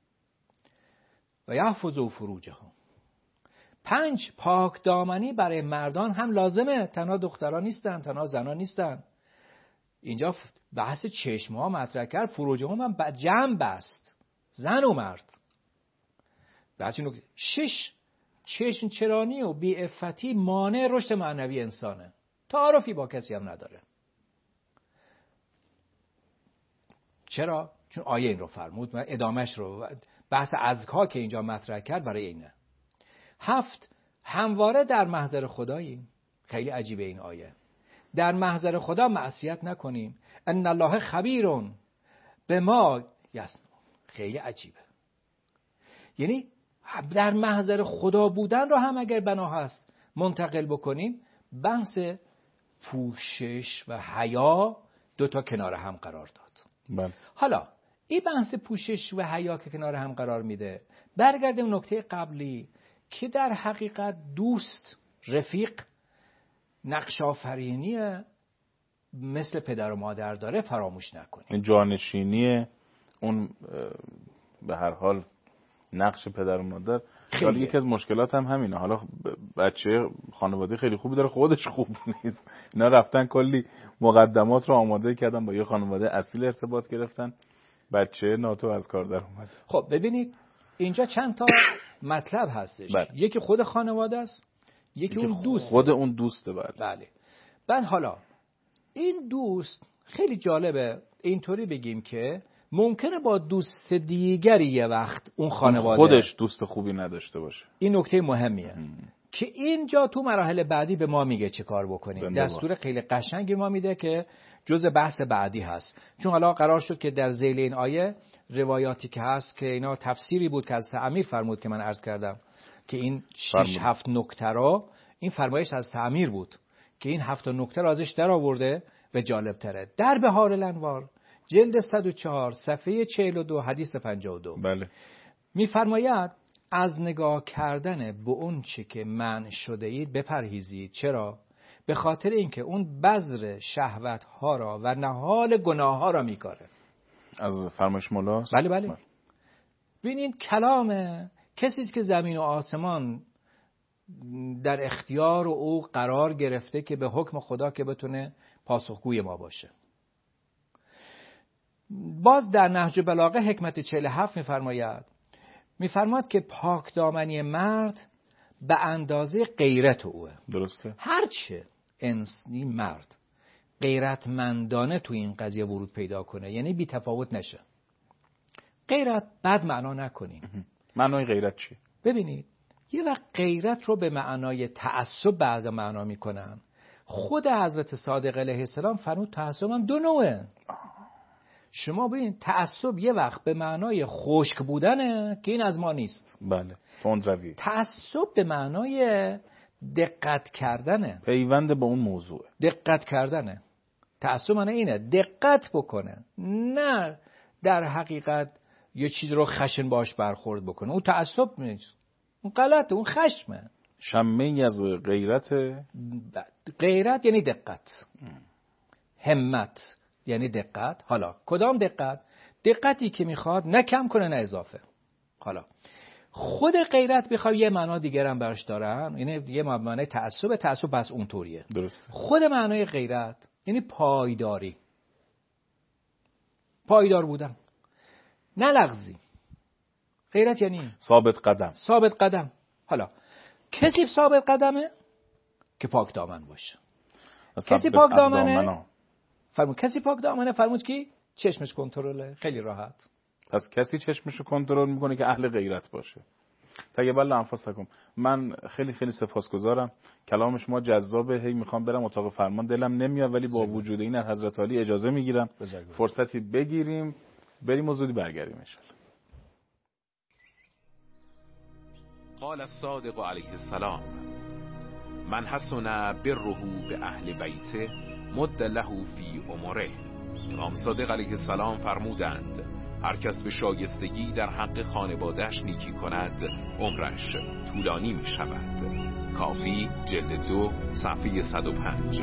و یحفظوا فروجهم. پنج، پاک دامنی برای مردان هم لازمه، تنها دختران نیستن، تنها زنان نیستن. اینجا بحث چشم ها مطرح کرد، فروجهم هم جمع بست، زن و مرد. بحث نکته. شش، چشم چرانی و بی عفتی مانع رشد معنوی انسانه، تعارفی با کسی هم نداره. چرا؟ چون آیه این رو فرمود، من ادامش رو، بحث ازکا که اینجا مطرح کرد برای اینه. هفت، همواره در محضر خداییم. خیلی عجیبه این آیه، در محضر خدا معصیت نکنیم. ان الله خبیرون به ما یسن. خیلی عجیبه، یعنی در محضر خدا بودن رو هم اگر بنا هست منتقل بکنیم، بحث پوشش و حیا دو تا کنار هم قرار داد. بله. حالا این بحث پوشش و حیا که کنار هم قرار میده، برگردیم نکته قبلی که در حقیقت دوست، رفیق، نقش آفرینی مثل پدر و مادر داره، فراموش نکنیم. جانشینی اون به هر حال نقش پدر و مادر. حالا یکی از مشکلات هم همینه، حالا بچه خانواده خیلی خوبی داره، خودش خوب نیست. اینا رفتن کلی مقدمات رو آماده کردن، با یه خانواده اصیل ارتباط گرفتن، بچه ناتو از کار در اومد. خب ببینید اینجا چند تا مطلب هستش. بله. یکی خود خانواده است، یکی اون دوست، خود اون دوسته. بله. بله. بعد حالا این دوست خیلی جالبه اینطوری بگیم که ممکنه با دوست دیگری یه وقت اون خانواده خودش دوست خوبی نداشته باشه. این نکته مهمیه هم. که اینجا تو مراحل بعدی به ما میگه چه کار بکنیم. دستور خیلی قشنگی ما میده که جز بحث بعدی هست. چون حالا قرار شد که در ذیل این آیه روایاتی که هست که اینا تفسیری بود که از امیر فرمود که من عرض کردم که این شش هفت نکته رو این فرمایش از تعمیر بود که این هفت نکته را ازش در آورده و جالب تره. در بهار الانوار جلد صد و چهار صفحه چهل و دو حدیث پنجاه و دو بله. میفرماید از نگاه کردن به اون چه که منع شده اید بپرهیزید. چرا؟ به خاطر اینکه اون بذر شهوت ها را و نهال گناه ها را میکاره. از فرمایش مولاست؟ بله بله. ببینید کلام کسی که زمین و آسمان در اختیار و او قرار گرفته که به حکم خدا که بتونه پاسخگوی ما باشه. باز در نهج بلاغه حکمت چهل و هفت میفرماید میفرماید که پاک دامنی مرد به اندازه غیرت اوه. درسته. هرچه انسانی مرد غیرتمندانه تو این قضیه ورود پیدا کنه، یعنی بی تفاوت نشه. غیرت بد معنا نکنیم. معنای غیرت چی؟ ببینید یه وقت غیرت رو به معنای تعصب بعض معنا میکنن. خود حضرت صادق علیه السلام فرمود تعصب هم دو نوعه. شما ببین تعصب یه وقت به معنای خشک بودنه که این از ما نیست. بله. تندروی. تعصب به معنای دقت کردنه. پیوند به اون موضوع. دقت کردنه. تعصب معنی اینه دقت بکنه، نه در حقیقت یه چیز رو خشن باش برخورد بکنه. اون تعصب نیست، اون غلطه، اون خشمه. شمه از غیرت. غیرت یعنی دقت. همت یعنی دقت. حالا کدام دقت؟ دقتی که میخواد نه کم کنه نه اضافه. حالا خود غیرت بخواد یه معنا دیگر هم برش دارن، یعنی یه معنی تعصب. تعصب بس اونطوریه. درست. خود معنای غیرت یعنی پایداری، پایدار بودن، نه لغزی. غیرت یعنی ثابت قدم. ثابت قدم. حالا کسی ثابت قدمه که پاک دامن باشه. کسی پاک دامنه فرمود کسی پاک دامنه فرمود کی؟ چشمش کنترله. خیلی راحت. پس کسی چشمشو کنترل میکنه که اهل غیرت باشه. طیب انفسکم. من خیلی خیلی سپاسگزارم. کلام شما جذابه. هی میخوام برم اتاق فرمان دلم نمیاد، ولی با وجود این از حضرت علی اجازه میگیرم فرصتی بگیریم بریم و زودی برگردیم ان شاء الله. قال الصادق علیه السلام من حسن بره به اهل بیته مد له فی عمره. امام صادق علیه السلام فرمودند هر کس به شایستگی در حق خانواده‌اش نیکی کند عمرش طولانی می شود. کافی جلد دو صفحه صد و پنج.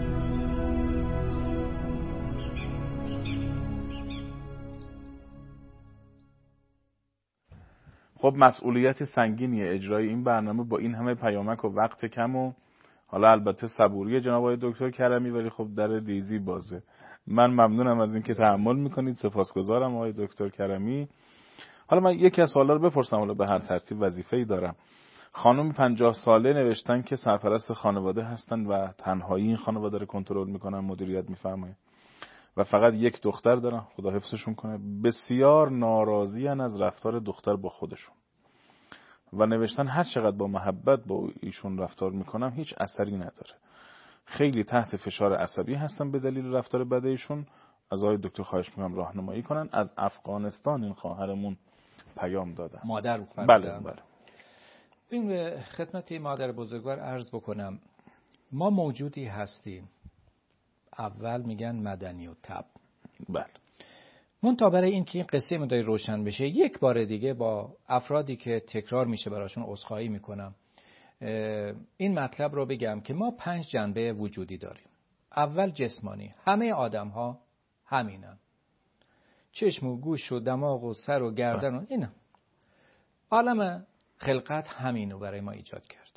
خب مسئولیت سنگینیه اجرای این برنامه با این همه پیامک و وقت کم و حالا البته صبوری جناب آقای دکتر کرمی، ولی خب در دیزی بازه. من ممنونم از اینکه تحمل میکنید. سپاسگزارم آقای دکتر کرمی. حالا من یکی از سوالا رو بپرسم، حالا به هر ترتیب وظیفه‌ای دارم. خانم پنجاه ساله نوشتن که سرپرست خانواده هستن و تنهایی این خانواده رو کنترل میکنن، مدیریت میفرمایند و فقط یک دختر دارن، خدا حفظشون کنه. بسیار ناراضی‌اند از رفتار دختر با خودشون و نوشتن هر چقدر با محبت با ایشون رفتار میکنم هیچ اثری نداره. خیلی تحت فشار عصبی هستن به دلیل رفتار بد ایشون. از آقای دکتر خواهش میکنم راهنمایی کنن. از افغانستان این خواهرمون پیام دادن. مادر بله بله. ببین به خدمت مادر بزرگوار عرض بکنم ما موجودی هستیم اول میگن مدنی و تب. بله. منتها برای این که این قصه مدای روشن بشه یک بار دیگه با افرادی که تکرار میشه براشون عذرخواهی میکنم این مطلب رو بگم که ما پنج جنبه وجودی داریم. اول جسمانی، همه آدم ها همینن، چشم و گوش و دماغ و سر و گردن و اینا. عالم خلقت همینو برای ما ایجاد کرد.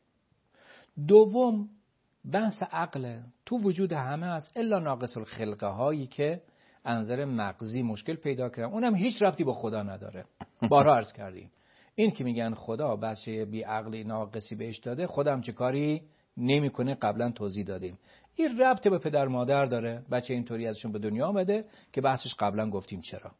دوم بحث عقل تو وجود همه است الا ناقص الخلقه هایی که انظر مغزی مشکل پیدا کردن، اونم هیچ ربطی با خدا نداره. بارها عرض کردیم این که میگن خدا بچه بی عقلی ناقصی بهش داده، خدا هم چه کاری نمیکنه قبلا توضیح دادیم. این ربط به پدر مادر داره، بچه اینطوری ازشون به دنیا آمده که بحثش قبلا گفتیم چرا.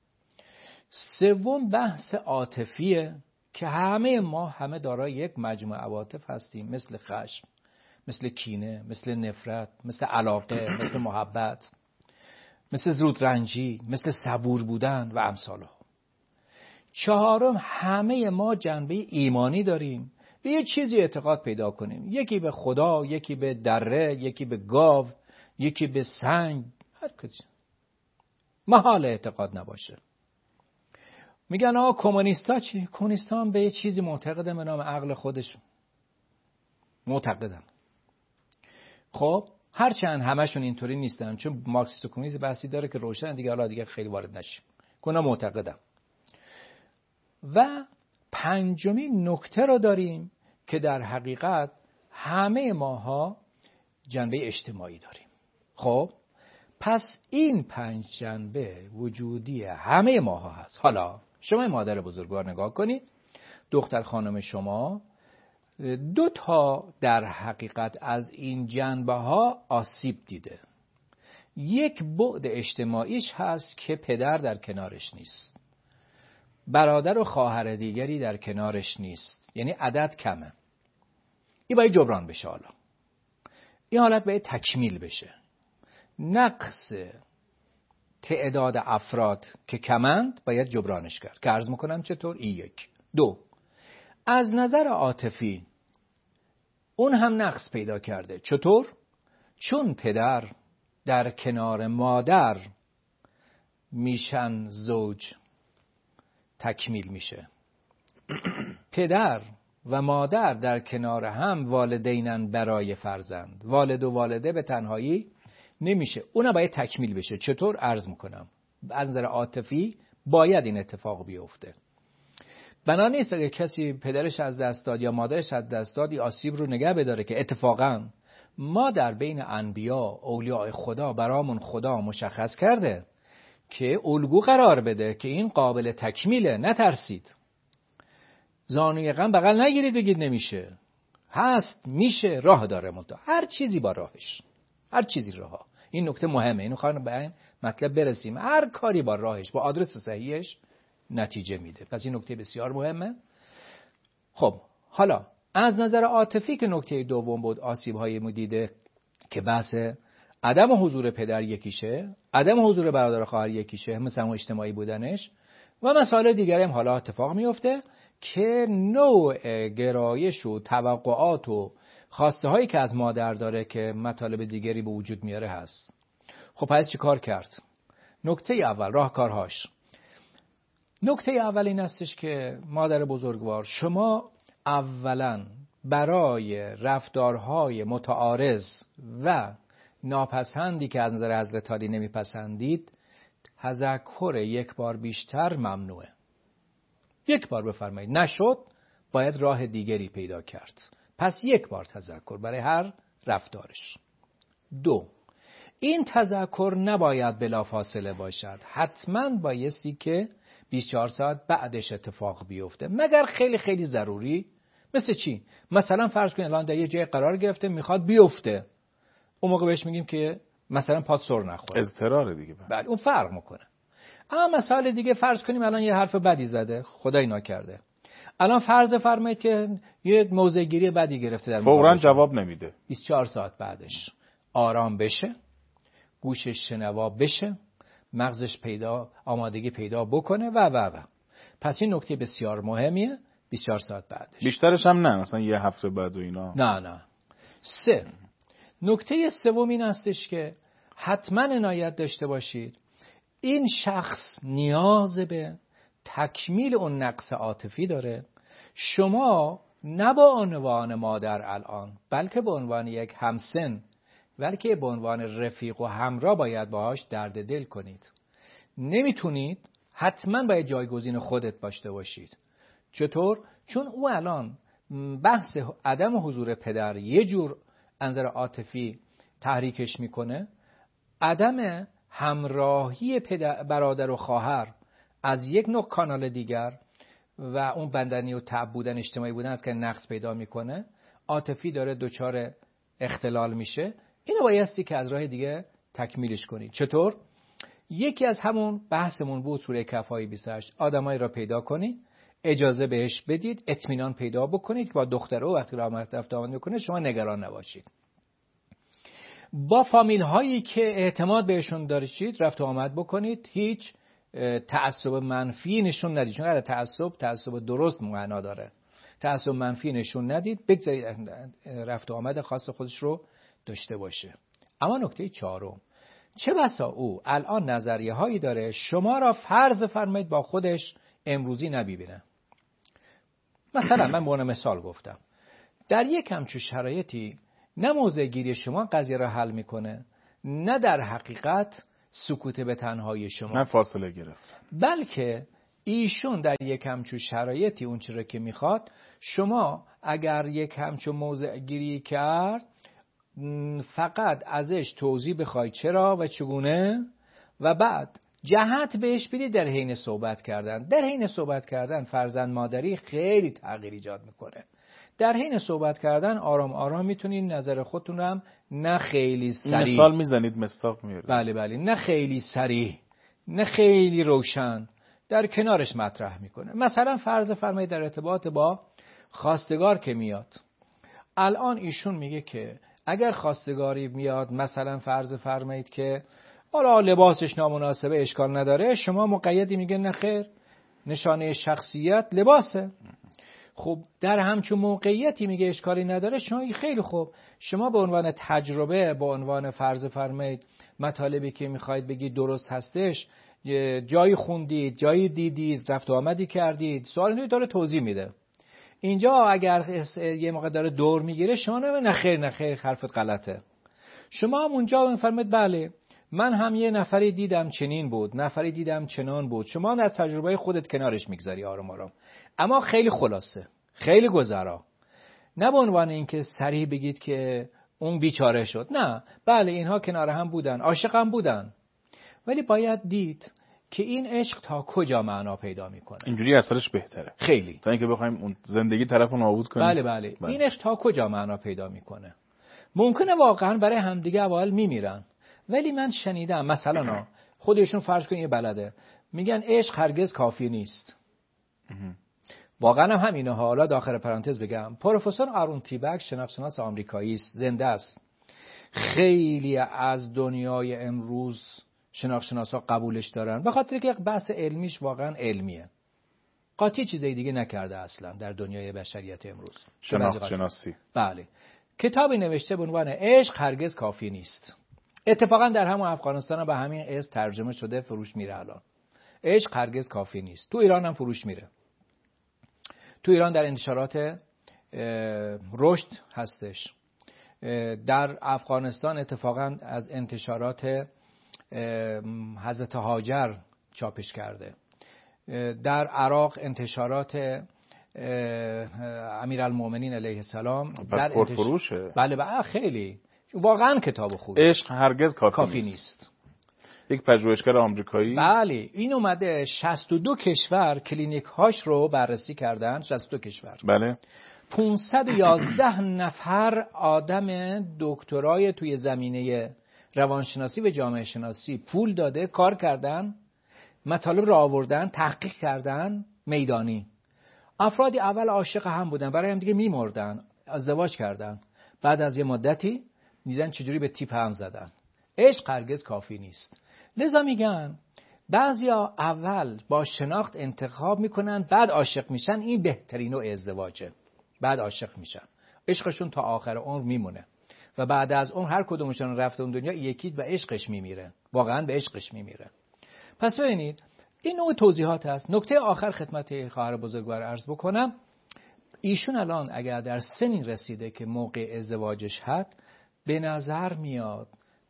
سوم بحث عاطفیه که همه ما همه دارای یک مجموعه عواطف هستیم، مثل خشم، مثل کینه، مثل نفرت، مثل علاقه، مثل محبت، مثل زودرنجی، مثل صبور بودن و امثال ها. چهارم همه ما جنبه ایمانی داریم، به یه چیزی اعتقاد پیدا کنیم. یکی به خدا، یکی به دره، یکی به گاو، یکی به سنگ، هر کسی. محال اعتقاد نباشه. میگن آقا کمونیستا چی؟ کمونیستا هم به یه چیزی معتقدن به نام عقل خودشون. معتقدن. خب هرچند همشون اینطوری نیستن، چون مارکسیسم و کمونیسم بحثی داره که روشن دیگه، حالا دیگه خیلی وارد نشیم. اونا معتقدن. و پنجمین نکته رو داریم که در حقیقت همه ماها جنبه اجتماعی داریم. خب پس این پنج جنبه وجودی همه ماها هست. حالا شما مادر بزرگوار نگاه کنید، دختر خانم شما دو تا در حقیقت از این جنبه ها آسیب دیده. یک بعد اجتماعیش هست که پدر در کنارش نیست، برادر و خواهر دیگری در کنارش نیست، یعنی عدد کمه. این باید جبران بشه. حالا این حالت باید تکمیل بشه. نقص تعداد افراد که کمند باید جبرانش کرد که عرض میکنم چطور. این یک. دو، از نظر عاطفی اون هم نقص پیدا کرده. چطور؟ چون پدر در کنار مادر میشن زوج تکمیل میشه. پدر و مادر در کنار هم والدینن برای فرزند. والد و والده به تنهایی نمیشه. اونها باید تکمیل بشه. چطور؟ عرض میکنم. از نظر عاطفی باید این اتفاق بیفته. بنا نیست اگه کسی پدرش از دست داد یا مادرش از دست داد این آسیب رو نگه بداره که اتفاقا ما در بین انبیا اولیاء خدا برامون خدا مشخص کرده که الگو قرار بده که این قابل تکمیله. نترسید، زانوی غم بغل نگیرید بگید نمیشه. هست، میشه، راه داره. منتها هر چیزی با راهش، هر چیزی راه. این نکته مهمه. اینو خواهیم به این مطلب برسیم. هر کاری با راهش، با آدرس صحیحش نتیجه میده. پس این نکته بسیار مهمه. خب حالا از نظر عاطفی که نکته دوم بود، آسیب‌های مدیده که بحث عدم حضور پدر یکیشه، عدم حضور برادر و خواهر یکیشه، مثل اون اجتماعی بودنش، و مسائل دیگری هم حالا اتفاق میفته که نوع گرایش و توقعات و خواسته هایی که از مادر داره که مطالب دیگری به وجود میاره هست. خب پس چی کار کرد؟ نکته اول، راهکارهاش. نکته اول این هستش که مادر بزرگوار، شما اولا برای رفتارهای متعارض و ناپسندی که از نظر حضرت علی نمیپسندید تذکر یک بار بیشتر ممنوعه. یک بار بفرمایید، نشد باید راه دیگری پیدا کرد. پس یک بار تذکر برای هر رفتارش. دو، این تذکر نباید بلافاصله باشد. حتما بایستی که بیست و چهار ساعت بعدش اتفاق بیفته، مگر خیلی خیلی ضروری. مثل چی؟ مثلا فرض کنید الان در یه جای قرار گرفته میخواد بیفته، اون موقع بهش میگیم که مثلا پات سر نخوره، اضطراره دیگه. بله اون فرق میکنه. اما مثال دیگه فرض کنیم الان یه حرف بدی زده، خدای ناکرده، الان فرض فرمایید که یه موضع گیری بدی گرفته، در فوراً جواب نمیده. بیست و چهار ساعت بعدش آرام بشه، گوشش شنوا بشه، مغزش پیدا آمادگی پیدا بکنه و و و پس این نکته بسیار مهمیه. بیست و چهار ساعت بعدش، بیشترش هم نه، مثلا یه هفته بعد و اینا نه نه. سه، نکته سوم این هستش که حتما عنایت داشته باشید این شخص نیاز به تکمیل اون نقص عاطفی داره. شما نه به عنوان مادر الان، بلکه به عنوان یک همسن، بلکه به عنوان رفیق و همراه باید باهاش درد دل کنید. نمیتونید، حتما باید جایگزین خودت باشته باشید. چطور؟ چون او الان بحث عدم حضور پدر یه جور انظر عاطفی تحریکش میکنه، عدم همراهی پدر، برادر و خواهر از یک نوع کانال دیگر و اون بندنی و تعب بودن، اجتماعی بودن است که نقص پیدا میکنه، عاطفی داره دچار اختلال میشه. اینو بایستی که از راه دیگه تکمیلش کنید. چطور؟ یکی از همون بحثمون بود سوره کهف آیه بیست و هشت، آدمایی را پیدا کنید، اجازه بهش بدید، اطمینان پیدا بکنید که با دختره و وقتی رفت رفت آمد میکنه شما نگران نباشید. با فامیل هایی که اعتماد بهشون دارید رفت و آمد بکنید، هیچ تعصب منفی نشون ندید، چون اگر تعصب تعصب درست معنا داره. تعصب منفی نشون ندید، بگذارید رفت و آمد خاص خودش رو داشته باشه. اما نکته چهارم، چه بسا او الان نظریه هایی داره شما را فرض فرمایید با خودش امروزی نبینه. مثلا من به عنوان مثال گفتم در یک همچون شرایطی نه موضع گیری شما قضیه را حل میکنه، نه در حقیقت سکوت به تنهایی شما، نه فاصله گرفت، بلکه ایشون در یک همچون شرایطی اون چیزی که میخواد، شما اگر یک همچون موضع گیری کرد فقط ازش توضیح بخواید چرا و چگونه و بعد جهت بهش بدید در حین صحبت کردن. در حین صحبت کردن فرزند مادری خیلی تغییر ایجاد میکنه. در حین صحبت کردن آرام آرام میتونید نظر خودتون رو هم نه خیلی سریع، مثال میزنید مستاق میاره، بله بله، نه خیلی سریع نه خیلی روشن در کنارش مطرح میکنه. مثلا فرض فرمایید در ارتباط با خواستگار که میاد، الان ایشون میگه که اگر خواستگاری میاد مثلا فرض فرمایید که حالا لباسش نامناسبه اشکال نداره، شما مقیدی میگه نه خیر، نشانه شخصیت لباسه. خب در همچون موقعیتی میگه اشکالی نداره، شما خیلی خوب، شما به عنوان تجربه، به عنوان فرض فرمایید مطالبی که میخواید بگید درست هستش، جایی خوندید، جایی دیدید، رفت و آمدی کردید، سوال داره توضیح میده. اینجا اگر یه موقع داره دور میگیره، شما نه خیر نه خیر حرفت غلطه. شما هم اونجا میفرمایید بله من هم یه نفری دیدم چنین بود، نفری دیدم چنان بود. شما از تجربه خودت کنارش میگذاری آرام آرام، اما خیلی خلاصه، خیلی گذرا، نه به عنوان اینکه صریح بگید که اون بیچاره شد، نه، بله اینها کنار هم بودن، عاشق هم بودن، ولی باید دید که این عشق تا کجا معنا پیدا میکنه. اینجوری اثرش بهتره خیلی، تا اینکه بخوایم اون زندگی طرفو نابود کنیم. بله بله, بله. این عشق تا کجا معنا پیدا میکنه. ممکنه واقعا برای همدیگه اول میمیرن، ولی من شنیدم مثلا خودشون فرض کنید یه بلده میگن عشق هرگز کافی نیست. واقعا هم همینه. حالا داخل پرانتز بگم پروفسور آرون تیبک شناخت آمریکایی است، زنده است. خیلی از دنیای امروز شناخت قبولش دارن به خاطر که بحث علمیش واقعا علمیه. قاطی چیزی دیگه نکرده اصلا در دنیای بشریت امروز. شناخت شناسی. بله. کتابی نوشته به عنوان عشق هرگز کافی نیست. اتفاقا در همون افغانستان به همین اسم ترجمه شده، فروش میره الان. عشق هرگز کافی نیست. تو ایران هم فروش میره. تو ایران در انتشارات رشد هستش. در افغانستان اتفاقا از انتشارات حضرت هاجر چاپش کرده. در عراق انتشارات امیرالمومنین علیه السلام در پرفروشه. بله بله خیلی واقعا کتاب خوبه. عشق هرگز کافی, کافی نیست. نیست. یک پژوهشگر آمریکایی، بله، این اومده شصت و دو کشور کلینیک هاش رو بررسی کردن. شصت و دو کشور. بله. پانصد و یازده نفر آدم دکترای توی زمینه روانشناسی و جامعه شناسی پول داده، کار کردن، مطالب رو آوردن، تحقیق کردن میدانی. افرادی اول عاشق هم بودن، برای هم دیگه میمردن، ازدواج کردن، بعد از یه مدتی دیدن چجوری به تیپ هم زدن. عشق هرگز کافی نیست. لذا میگن بعضیا اول با شناخت انتخاب میکنن، بعد عاشق میشن. این بهترین نوع ازدواجه. بعد عاشق میشن، عشقشون تا آخر عمر میمونه و بعد از اون هر کدومشون رفته اون دنیا یکی و عشقش میمیره، واقعا به عشقش میمیره. پس ببینید این نوع توضیحات هست. نکته آخر خدمت خواهر بزرگوار عرض بکنم، ایشون الان اگر در سنی رسیده که موقع ازدواجش هست، به نظر میاد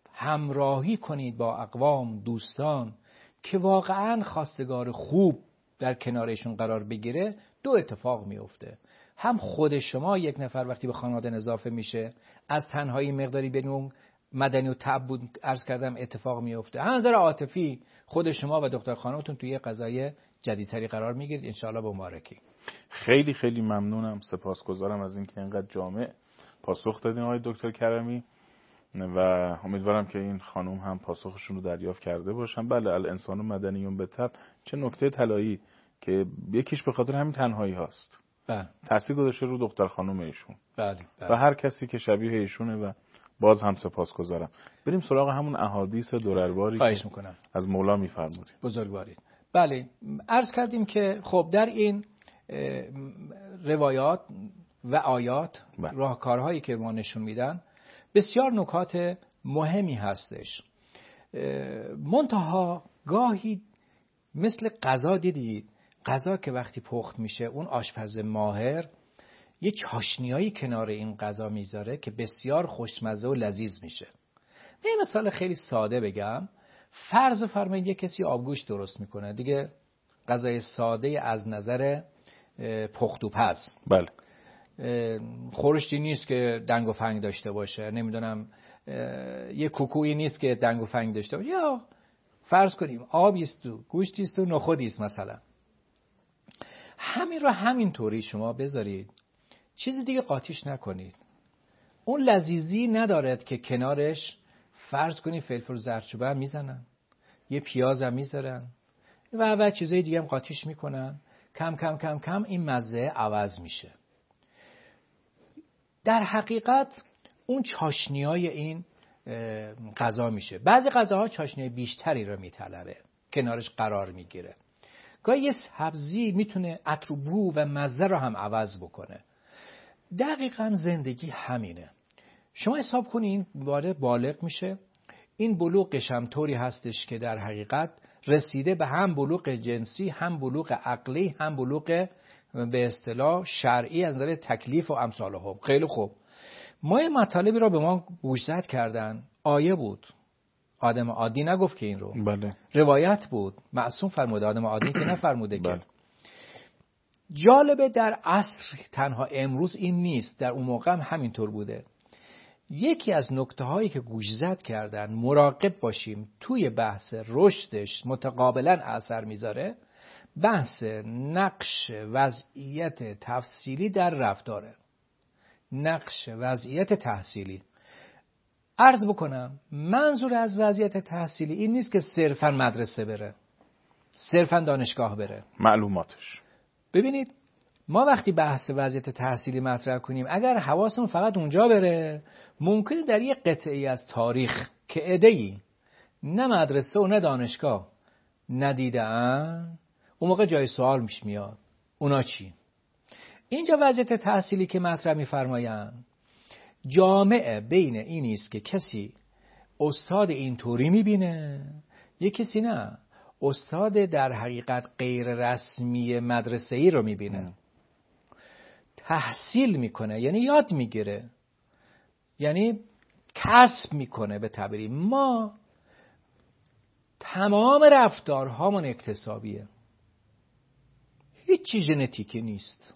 همراهی کنید با اقوام، دوستان که واقعا خواستگار خوب در کنارشون قرار بگیره. دو اتفاق میفته، هم خود شما یک نفر وقتی به خانواده اضافه میشه از تنهایی مقداری بدون مدنی و تعبد عرض کردم اتفاق میفته، هم نظر عاطفی خود شما و دختر خانمتون توی قضایه جدیدتری قرار میگیرید. انشاءالله با مبارکی. خیلی خیلی ممنونم، سپاسگزارم از اینکه اینقدر جامع پاسخ دادین آقای دکتر کرمی و امیدوارم که این خانم هم پاسخشون رو دریافت کرده باشن. بله الانسان مدنیون به طبع، چه نکته طلایی که یکیش به خاطر همین تنهایی هاست. بله. تاثیر گذاشته رو دختر خانم ایشون. بله. بله. و هر کسی که شبیه ایشونه و باز هم سپاسگزارم. بریم سراغ همون احادیث دررباری خواهش میکنم از مولا میفرمودید. بزرگوارید. بله عرض کردیم که خب در این روایات و آیات بله. راهکارهایی که ما نشون میدن بسیار نکات مهمی هستش. منتها گاهی مثل غذا دیدید، غذا که وقتی پخت میشه اون آشپز ماهر یه چاشنیایی کنار این غذا میذاره که بسیار خوشمزه و لذیذ میشه. یه مثال خیلی ساده بگم، فرض فرمایید یه کسی آبگوشت درست میکنه دیگه، غذای ساده از نظر پخت و پز. بله. خورشتی نیست که دنگ و فنگ داشته باشه، نمیدونم یه کوکویی نیست که دنگ و فنگ داشته باشه، یا فرض کنیم آبیست و گوشتیست و نخودیست مثلا. همین رو همین طوری شما بذارید، چیز دیگه قاطیش نکنید. اون لذیذی ندارد که کنارش فرض کنید فلفل و زردچوبه هم میزنن، یه پیاز هم میذارن و بعد چیزای دیگه هم قاطیش میکنن، کم کم کم کم این مزه عوض میشه. در حقیقت اون چاشنیای این غذا میشه. بعضی غذاها چاشنی بیشتری رو میطلبه، کنارش قرار میگیره. گاهی یه سبزی میتونه عطر و بو و مزه رو هم عوض بکنه. دقیقاً زندگی همینه. شما حساب کنین وارد بالغ میشه، این بلوغش هم طوری هستش که در حقیقت رسیده به هم بلوغ جنسی، هم بلوغ عقلی، هم بلوغ به اصطلاح شرعی از نظر تکلیف و امثالهم. خیلی خوب، ما یه مطالبی را به ما گوشزد کردن، آیه بود، آدم عادی نگفت که این رو. بله. روایت بود، معصوم فرموده، آدم عادی که نفرموده. بله. که جالبه در عصر تنها امروز این نیست، در اون موقع هم همینطور بوده. یکی از نکته هایی که گوشزد کردن مراقب باشیم توی بحث رشدش متقابلا اثر میذاره، بحث نقش وضعیت تفصیلی در رفتاره، نقش وضعیت تحصیلی. عرض بکنم منظور از وضعیت تحصیلی این نیست که صرفا مدرسه بره، صرفا دانشگاه بره، معلوماتش. ببینید ما وقتی بحث وضعیت تحصیلی مطرح کنیم، اگر حواسمون فقط اونجا بره، ممکنه در یک قطعی از تاریخ که عده‌ای نه مدرسه و نه دانشگاه ندیدن، اون موقع جای سوال میش میاد اونا چی؟ اینجا وضعیت تحصیلی که مطرح میفرمایند جامعه بین این است که کسی استاد اینطوری میبینه، یک کسی نه، استاد در حقیقت غیر رسمی مدرسه‌ای رو میبینه. تحصیل میکنه یعنی یاد میگیره، یعنی کسب میکنه. به تعبیری ما تمام رفتارهامون اکتسابیه، هیچی ژنتیکی نیست،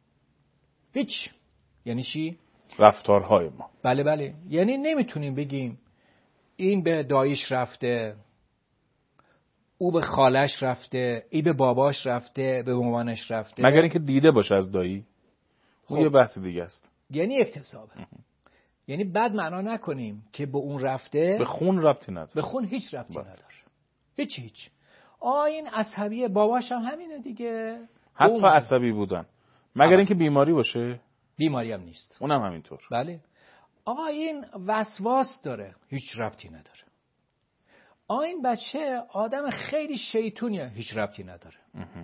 هیچ. یعنی چی؟ رفتارهای ما. بله بله، یعنی نمیتونیم بگیم این به داییش رفته، او به خالش رفته، ای به باباش رفته، به مامانش رفته، مگر اینکه دیده باشه از دایی. خب یه بحث دیگه است. یعنی اکتسابه. یعنی بد معنا نکنیم که به اون رفته، به خون ربطی نداره. به خون هیچ ربطی باید. نداره، هیچ هیچ. آ این عصبیه، باباش هم همینه دیگه، حتی عصبی بودن، مگر اینکه بیماری باشه. بیماری هم نیست، اونم همینطور. بله. آقا این وسواس داره، هیچ ربطی نداره. آ این بچه آدم خیلی شیطونیه، هیچ ربطی نداره.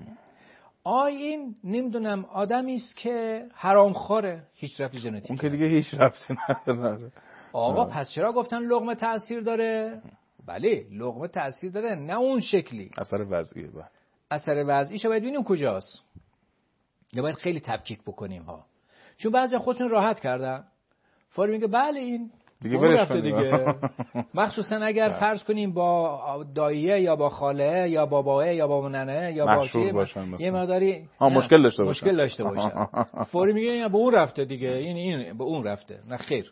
آ این نمیدونم آدمی است که حرامخوره، هیچ ربطی ژنتیکی. اون که دیگه هیچ ربطی نداره. آقا پس چرا گفتن لقمه تأثیر داره؟ بله لقمه تأثیر داره، نه اون شکلی. اثر وضعیه. با اثر وضعیشو باید ببینیم کجاست. یا باید خیلی تفکیک بکنیم ها، چون بعضی خودشون راحت کردن، فوری میگه بله این دیگه برش دیگه. مخصوصا اگر فرض کنیم با داییه یا با خاله یا باباه یا با ننه یا با یه مقداری مشکل داشته باشن مشکل داشته باشن فوری میگه این به اون رفته دیگه، این این به اون رفته. نه خیر،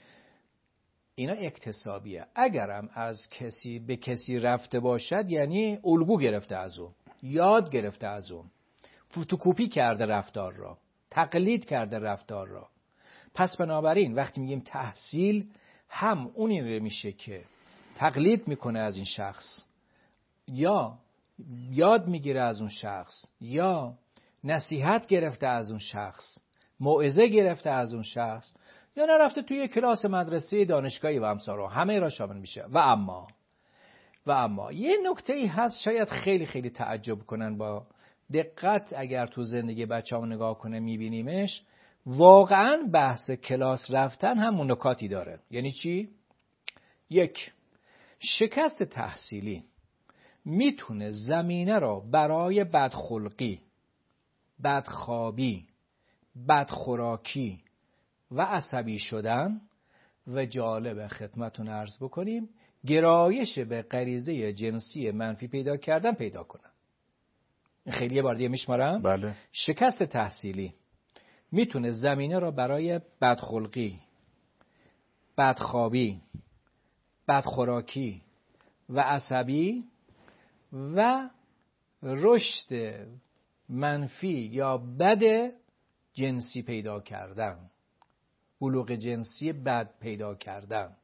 اینا اکتسابیه. اگرم از کسی به کسی رفته باشد یعنی الگو گرفته از اون، یاد گرفته از اون، فتوکپی کرده رفتار را، تقلید کرده رفتار را. پس بنابراین وقتی میگیم تحصیل، هم اونی رو میشه که تقلید میکنه از این شخص، یا یاد میگیره از اون شخص، یا نصیحت گرفته از اون شخص، موعظه گرفته از اون شخص، یا نرفته توی کلاس مدرسه دانشگاهی و امثال، همه را شامل میشه. و اما و اما یه نکته ای هست شاید خیلی خیلی تعجب کنن با دقت اگر تو زندگی بچه‌ها نگاه کنه میبینیمش، واقعا بحث کلاس رفتن هم نکاتی داره. یعنی چی؟ یک، شکست تحصیلی میتونه زمینه را برای بدخلقی، بدخوابی، بدخوراکی و عصبی شدن و جالب خدمتتون عرض بکنیم گرایش به غریزه جنسی منفی پیدا کردن پیدا کنن. خیلی یه بار دیگه میشمارم. بله. شکست تحصیلی میتونه زمینه را برای بدخلقی، بدخوابی، بدخوراکی و عصبی و رشد منفی یا بد جنسی پیدا کردن، بلوغ جنسی بد پیدا کردن.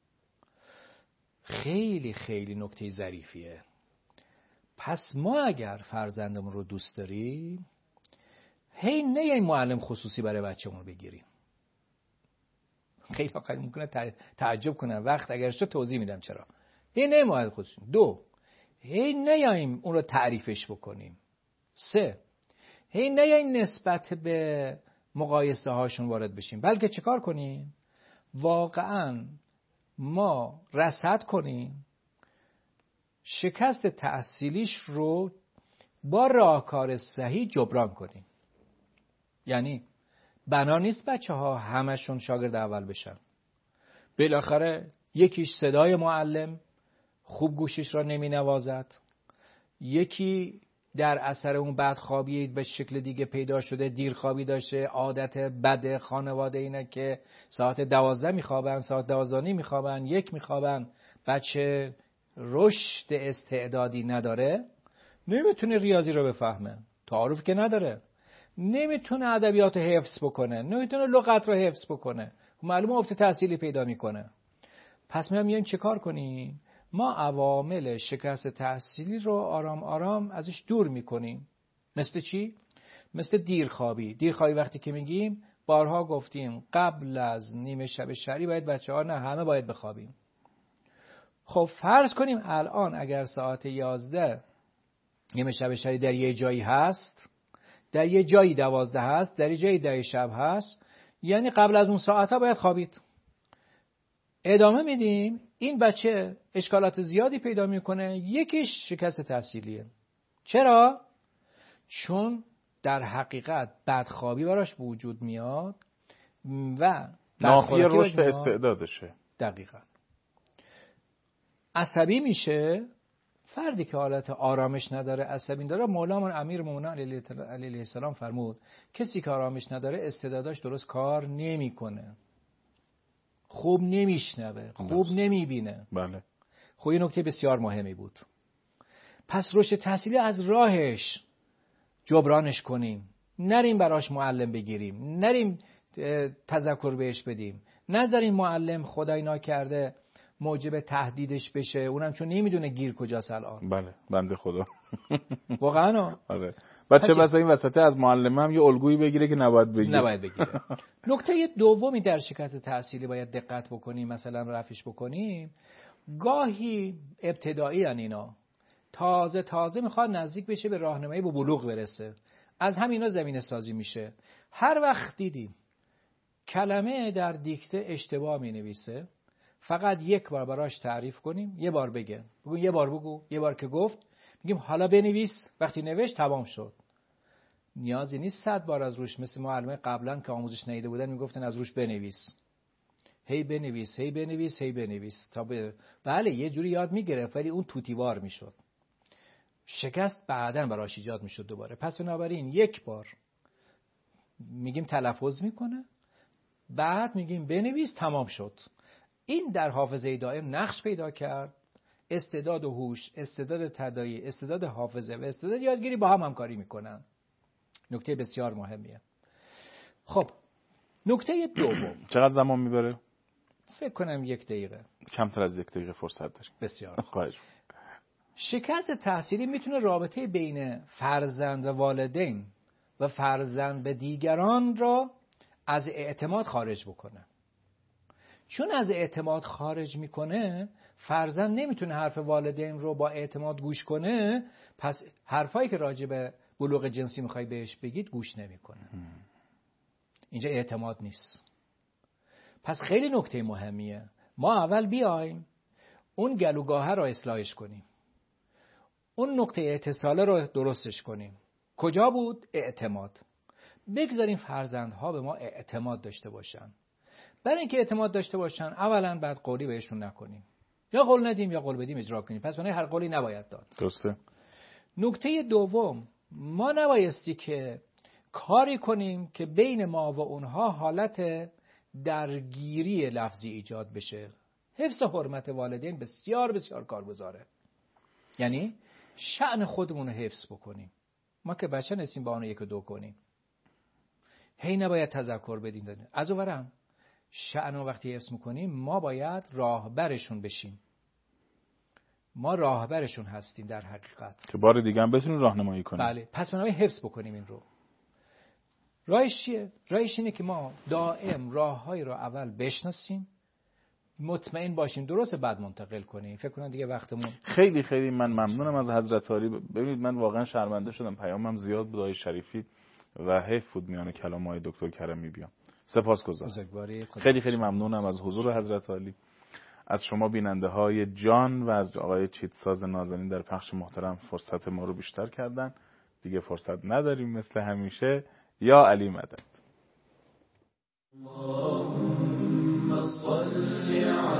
خیلی خیلی نکته ظریفیه. پس ما اگر فرزندمون رو دوست داریم، هی نه این معلم خصوصی برای بچه‌مون بگیریم. خیلی وقت ممکنه تعجب کنن وقت اگر شد توضیح میدم چرا. هی نه معلم خصوصی. دو، هی نیاییم اون رو تعریفش بکنیم. سه، هی نیاییم نسبت به مقایسه هاشون وارد بشیم، بلکه چیکار کنیم؟ واقعاً ما رصد کنیم شکست تحصیلیش رو با راهکار صحیح جبران کنیم. یعنی بنا نیست بچه ها همشون شاگرد اول بشن. بالاخره یکیش صدای معلم خوب گوشش را نمی نوازد، یکی در اثر اون بدخوابی به شکل دیگه پیدا شده، دیرخوابی داشته، عادت بد خانواده اینه که ساعت دوازده میخوابن، ساعت دوازده میخوابن، یک میخوابن. بچه رشد استعدادی نداره، نمیتونه ریاضی رو بفهمه، تعارف که نداره، نمیتونه ادبیات رو حفظ بکنه، نمیتونه لغت رو حفظ بکنه، معلومه افت تحصیلی پیدا میکنه. پس ما میایم چه کار کنیم؟ ما عوامل شکست تحصیلی رو آرام آرام ازش دور میکنیم. مثل چی؟ مثل دیرخوابی. دیرخوابی وقتی که میگیم، بارها گفتیم قبل از نیمه شب شری باید بچه ها، نه همه باید بخوابیم. خب فرض کنیم الان اگر ساعت یازده نیمه شب شری در یه جایی هست، در یه جایی دوازده هست، در یه جایی ده شب هست، یعنی قبل از اون ساعت ها باید خوابید. ادامه میدیم، این بچه اشکالات زیادی پیدا میکنه. یکیش شکست تحصیلیه. چرا؟ چون در حقیقت بدخوابی براش وجود میاد و ناحیه رشد استعدادشه. دقیقاً. عصبی میشه. فردی که حالت آرامش نداره، عصبی داره، مولانا امیرالمومنین علیه السلام فرمود کسی که آرامش نداره استعداداش درست کار نمیکنه، خوب نمیشنوه، خوب نمیبینه. بله. خب این نکته بسیار مهمی بود. پس رشد تحصیلی از راهش جبرانش کنیم. نریم براش معلم بگیریم، نریم تذکر بهش بدیم، نذاریم معلم خدای ناکرده موجب تهدیدش بشه، اونم چون نمیدونه گیر کجاست الان. بله بنده خدا. واقعا. آره. بچه بس این وسطه از معلم هم یه الگویی بگیره که نباید بگیره. نباید بگیره. نکته دومی در شکست تحصیلی باید دقت بکنیم، مثلا رفعش بکنیم. گاهی ابتدایی ان اینا تازه تازه میخواد نزدیک بشه به راهنمایی به بلوغ برسه، از همینا زمینه سازی میشه. هر وقت دیدیم کلمه در دیکته اشتباه مینویسه، فقط یک بار براش تعریف کنیم، یه بار بگه، بگو یه بار بگو، یه بار که گفت میگیم حالا بنویس. وقتی نوشت تمام شد. نیازی نیست صد بار از روش، مثل معلمای قبلا که آموزش ندیده بودن میگفتن از روش بنویس، هی بنویس هی بنویس هی بنویس تا ب... بله یه جوری یاد میگرفت، ولی اون توتیوار میشد، شکست بعداً براش ایجاد میشد دوباره. پس بنابراین یک بار میگیم تلفظ میکنه، بعد میگیم بنویس، تمام شد. این در حافظه دائم نقش پیدا کرد. استعداد و هوش، استعداد تداعی، استعداد حافظه و استعداد یادگیری با هم همکاری میکنن. نکته بسیار مهمیه. خب نکته دوم. چقدر زمان میبره؟ فکر کنم یک دقیقه. کمتر از یک دقیقه فرصت داریم. بسیار. خواهش. شکست تحصیلی میتونه رابطه بین فرزند و والدین و فرزند به دیگران را از اعتماد خارج بکنه. چون از اعتماد خارج میکنه، فرزند نمیتونه حرف والدین رو با اعتماد گوش کنه، پس حرفایی که راجع به بلوغ جنسی میخوای بهش بگید گوش نمیکنه. اینجا اعتماد نیست. پس خیلی نکته مهمیه. ما اول بیایم اون گلوگاهه رو اصلاحش کنیم، اون نقطه اتصاله رو درستش کنیم. کجا بود؟ اعتماد. بگذاریم فرزندها به ما اعتماد داشته باشن. برای اینکه اعتماد داشته باشن اولا بعد قولی بهشون نکنیم، یا قول ندیم یا قول بدیم اجرا کنیم. پس اونها هر قولی نباید داد. درسته. نکته دوم، ما نبایستی که کاری کنیم که بین ما و اونها حالت درگیری لفظی ایجاد بشه. حفظ حرمت والدین بسیار بسیار کارگزاره. یعنی شأن خودمون رو حفظ بکنیم. ما که بچه نیستیم با آن یک و دو کنیم. هی نباید تذکر بدیم. از اونورم شأن رو وقتی حفظ میکنیم ما باید راهبرشون بشیم. ما راهبرشون هستیم در حقیقت، که بار دیگه هم بتونیم راهنمایی کنیم. بله. پس ما حفظ بکنیم این رو. راهش چیه؟ راهش اینه که ما دائم راههایی رو اول بشناسیم، مطمئن باشیم درسته، بعد منتقل کنیم. فکر کنم دیگه وقتمون. خیلی خیلی من ممنونم از حضرت عالی. ببینید من واقعا شرمنده شدم، پیامم زیاد بود آقای شریفی و حیف بود میان کلام‌های دکتر کرمی بیام. سپاسگزارم. خیلی خیلی ممنونم از حضور حضرت عالی، از شما بیننده های جان و از آقای چیتساز نازنین در پخش محترم. فرصت ما رو بیشتر کردن، دیگه فرصت نداریم مثل همیشه. یا علی مدد. اللهم صل